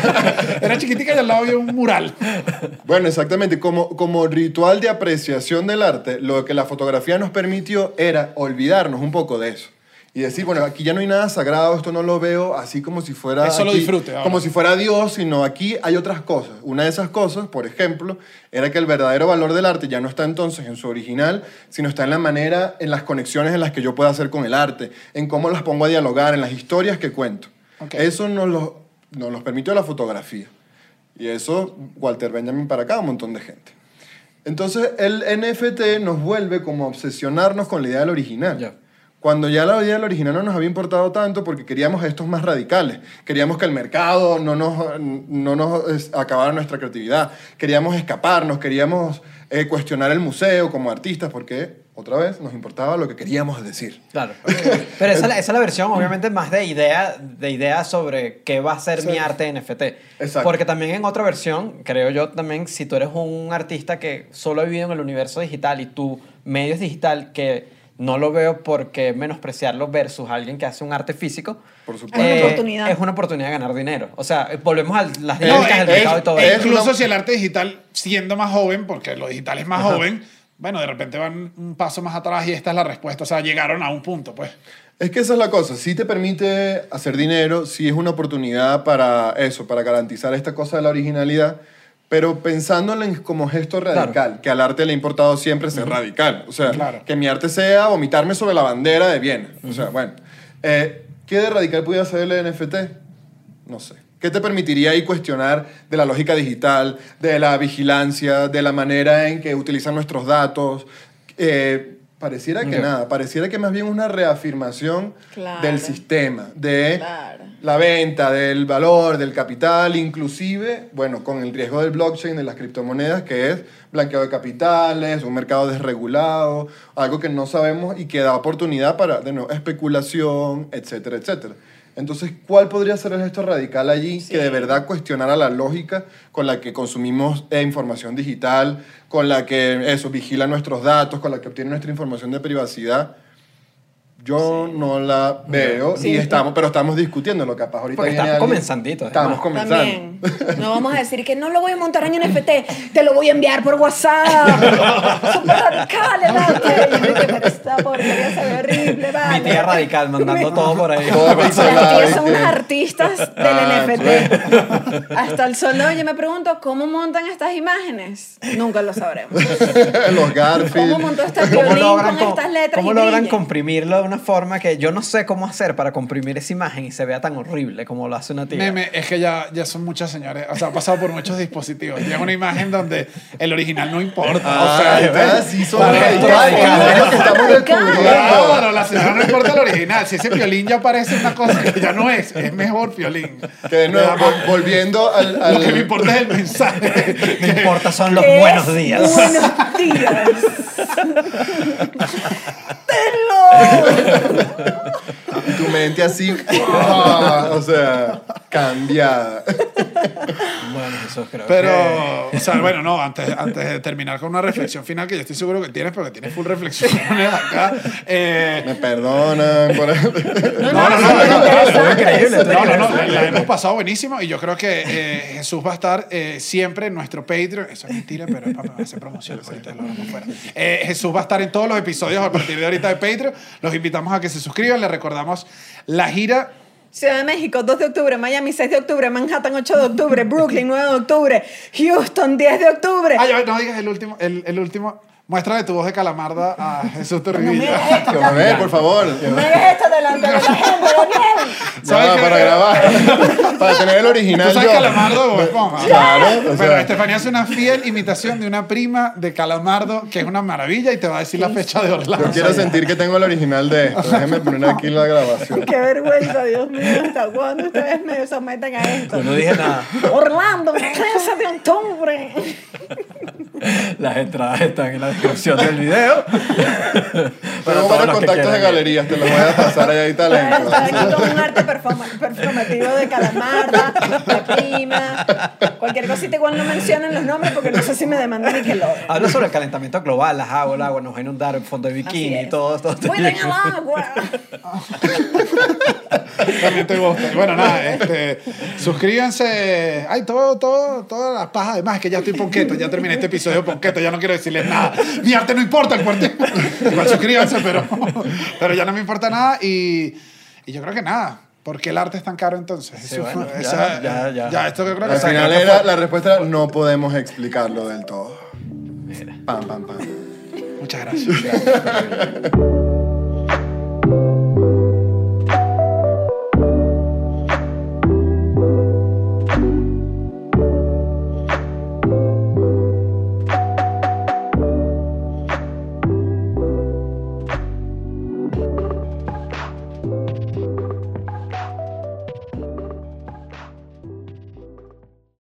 Era chiquitica y al lado había un mural. Bueno, exactamente. Como ritual de apreciación del arte, lo que la fotografía nos permitió era olvidarnos un poco de eso. Y decir, bueno, aquí ya no hay nada sagrado, esto no lo veo así como si fuera... Eso lo aquí, disfrute ahora. como si fuera Dios, sino aquí hay otras cosas. Una de esas cosas, por ejemplo, era que el verdadero valor del arte ya no está entonces en su original, sino está en la manera, en las conexiones en las que yo puedo hacer con el arte, en cómo las pongo a dialogar, en las historias que cuento. Okay. Eso nos los permitió la fotografía. Y eso, Walter Benjamin para acá, un montón de gente. Entonces, el NFT nos vuelve como a obsesionarnos con la idea del original. Ya. Cuando ya la idea del original no nos había importado tanto porque queríamos estos más radicales. Queríamos que el mercado no nos acabara nuestra creatividad. Queríamos escaparnos, queríamos cuestionar el museo como artistas porque, otra vez, nos importaba lo que queríamos decir. Claro. Pero esa es la versión, obviamente, más de idea sobre qué va a ser mi arte NFT. Exacto. Porque también en otra versión, creo yo también, si tú eres un artista que solo ha vivido en el universo digital y tu medio es digital, que no lo veo por qué menospreciarlo versus alguien que hace un arte físico. Por supuesto. Es una oportunidad. Es una oportunidad de ganar dinero. O sea, volvemos a las dinámicas del mercado y todo eso. Incluso una- si el arte digital, siendo más joven, porque lo digital es más joven, bueno, de repente van un paso más atrás y esta es la respuesta. O sea, llegaron a un punto, pues. Es que esa es la cosa. Sí te permite hacer dinero, sí es una oportunidad para eso, para garantizar esta cosa de la originalidad, pero pensándolo como gesto radical, Claro. que al arte le ha importado siempre ser radical. O sea, Claro. que mi arte sea vomitarme sobre la bandera de Viena. O sea, bueno. ¿Qué de radical pudiera ser el NFT? No sé. ¿Qué te permitiría ahí cuestionar de la lógica digital, de la vigilancia, de la manera en que utilizan nuestros datos? Pareciera que Ok. nada, pareciera que más bien una reafirmación Claro. del sistema, de Claro. la venta, del valor, del capital, inclusive, bueno, con el riesgo del blockchain, de las criptomonedas, que es blanqueo de capitales, un mercado desregulado, algo que no sabemos y que da oportunidad para, de nuevo, especulación, etcétera, etcétera. Entonces, ¿cuál podría ser el gesto radical allí que de verdad cuestionara la lógica con la que consumimos información digital, con la que eso vigila nuestros datos, con la que obtiene nuestra información de privacidad? Yo no la veo Sí. pero estamos discutiendo lo capaz ahorita. Porque viene está alguien- comenzandito, Estamos además. comenzando. También. No vamos a decir que no lo voy a montar en NFT, te lo voy a enviar por WhatsApp. Súper radical el arte. Y yo dije, pero esta porquería se ve horrible, vale. Mi tía radical mandando todo por ahí. Todo Las pixelado, tías son ¿viste? unas artistas del Ah, NFT. Hasta el sol de hoy yo me pregunto, ¿cómo montan estas imágenes? Nunca lo sabremos. Los Garfield. ¿Cómo montó este ¿Cómo violín logran, con estas letras cómo y logran brille? comprimirlo de una forma que yo no sé cómo hacer para comprimir esa imagen y se vea tan horrible como lo hace una tía? Meme, es que ya son muchas señores, o sea, ha pasado por muchos dispositivos. Llega una imagen donde el original no importa. O sea, Ah, sí, son Vale, radicales, radical. es lo que estamos descubriendo. claro, la señora no importa el original. Si ese violín ya parece una cosa que ya no es mejor violín. Que de nuevo, volviendo al... Lo que me importa es el mensaje. Me importa son los ¿Qué buenos es días. Buenos días. ¡Tenlo! Y tu mente así, o sea, cambiada. Bueno, eso creo Pero, o sea, bueno, no, antes de terminar con una reflexión final, que yo estoy seguro que tienes, porque tienes full reflexiones acá. Me perdonan por... No, increíble. la hemos pasado buenísimo y yo creo que Jesús va a estar siempre en nuestro Patreon. Eso es mentira, pero es para hacer promoción. Ahorita lo vamos fuera. Jesús va a estar en todos los episodios a partir de ahorita de Patreon. Los invitamos a que se suscriban. Les recordamos la gira. Ciudad de México, 2 de octubre, Miami, 6 de octubre, Manhattan, 8 de octubre, Brooklyn, 9 de octubre, Houston, 10 de octubre. Ah, ya, no digas el último. Muéstrame tu voz de calamarda a Jesús No me Torrevilla. hagas esto, A ver, por favor. no me hagas esto delante de la gente, Daniel. ¿Sabes Ya, qué? para grabar. Para tener el original ¿Tú sabes yo. Calamardo o Bob Esponja? Claro, o Bueno, sea, Estefanía hace una fiel imitación de una prima de Calamardo, que es una maravilla, y te va a decir la fecha de Orlando. yo quiero sentir que tengo el original de esto. Déjeme poner aquí la grabación. Qué vergüenza, Dios mío, ¿hasta cuándo ustedes me someten a esto? Yo no dije nada. Orlando, 13 de octubre. Las entradas están en la descripción del video. Tengo todos varios los que contactos de quieran. galerías, te los voy a pasar allá y talento. Estoy aquí con un arte performativo de Calamarda, de prima. Cualquier cosita igual no mencionen los nombres porque no sé si me demandan y que lo. Habla sobre el calentamiento global, las aguas, el agua nos va a inundar, el fondo de Así bikini, es. todo. ¡Cuiden el agua! También te gusta. Bueno, nada, suscríbanse. Ay, todas las pajas. Además, que ya estoy ponqueto, ya terminé este episodio de ponqueto, ya no quiero decirles nada. Mi arte no importa, el fuerte. Igual suscríbanse, pero ya no me importa nada. Y yo creo que nada. ¿Por qué el arte es tan caro entonces? Sí, Eso bueno, fue- ya. Ya, esto yo creo que Al se final acabó. era, la respuesta era, no podemos explicarlo del todo. Mira. Pam, pam, pam. Muchas gracias.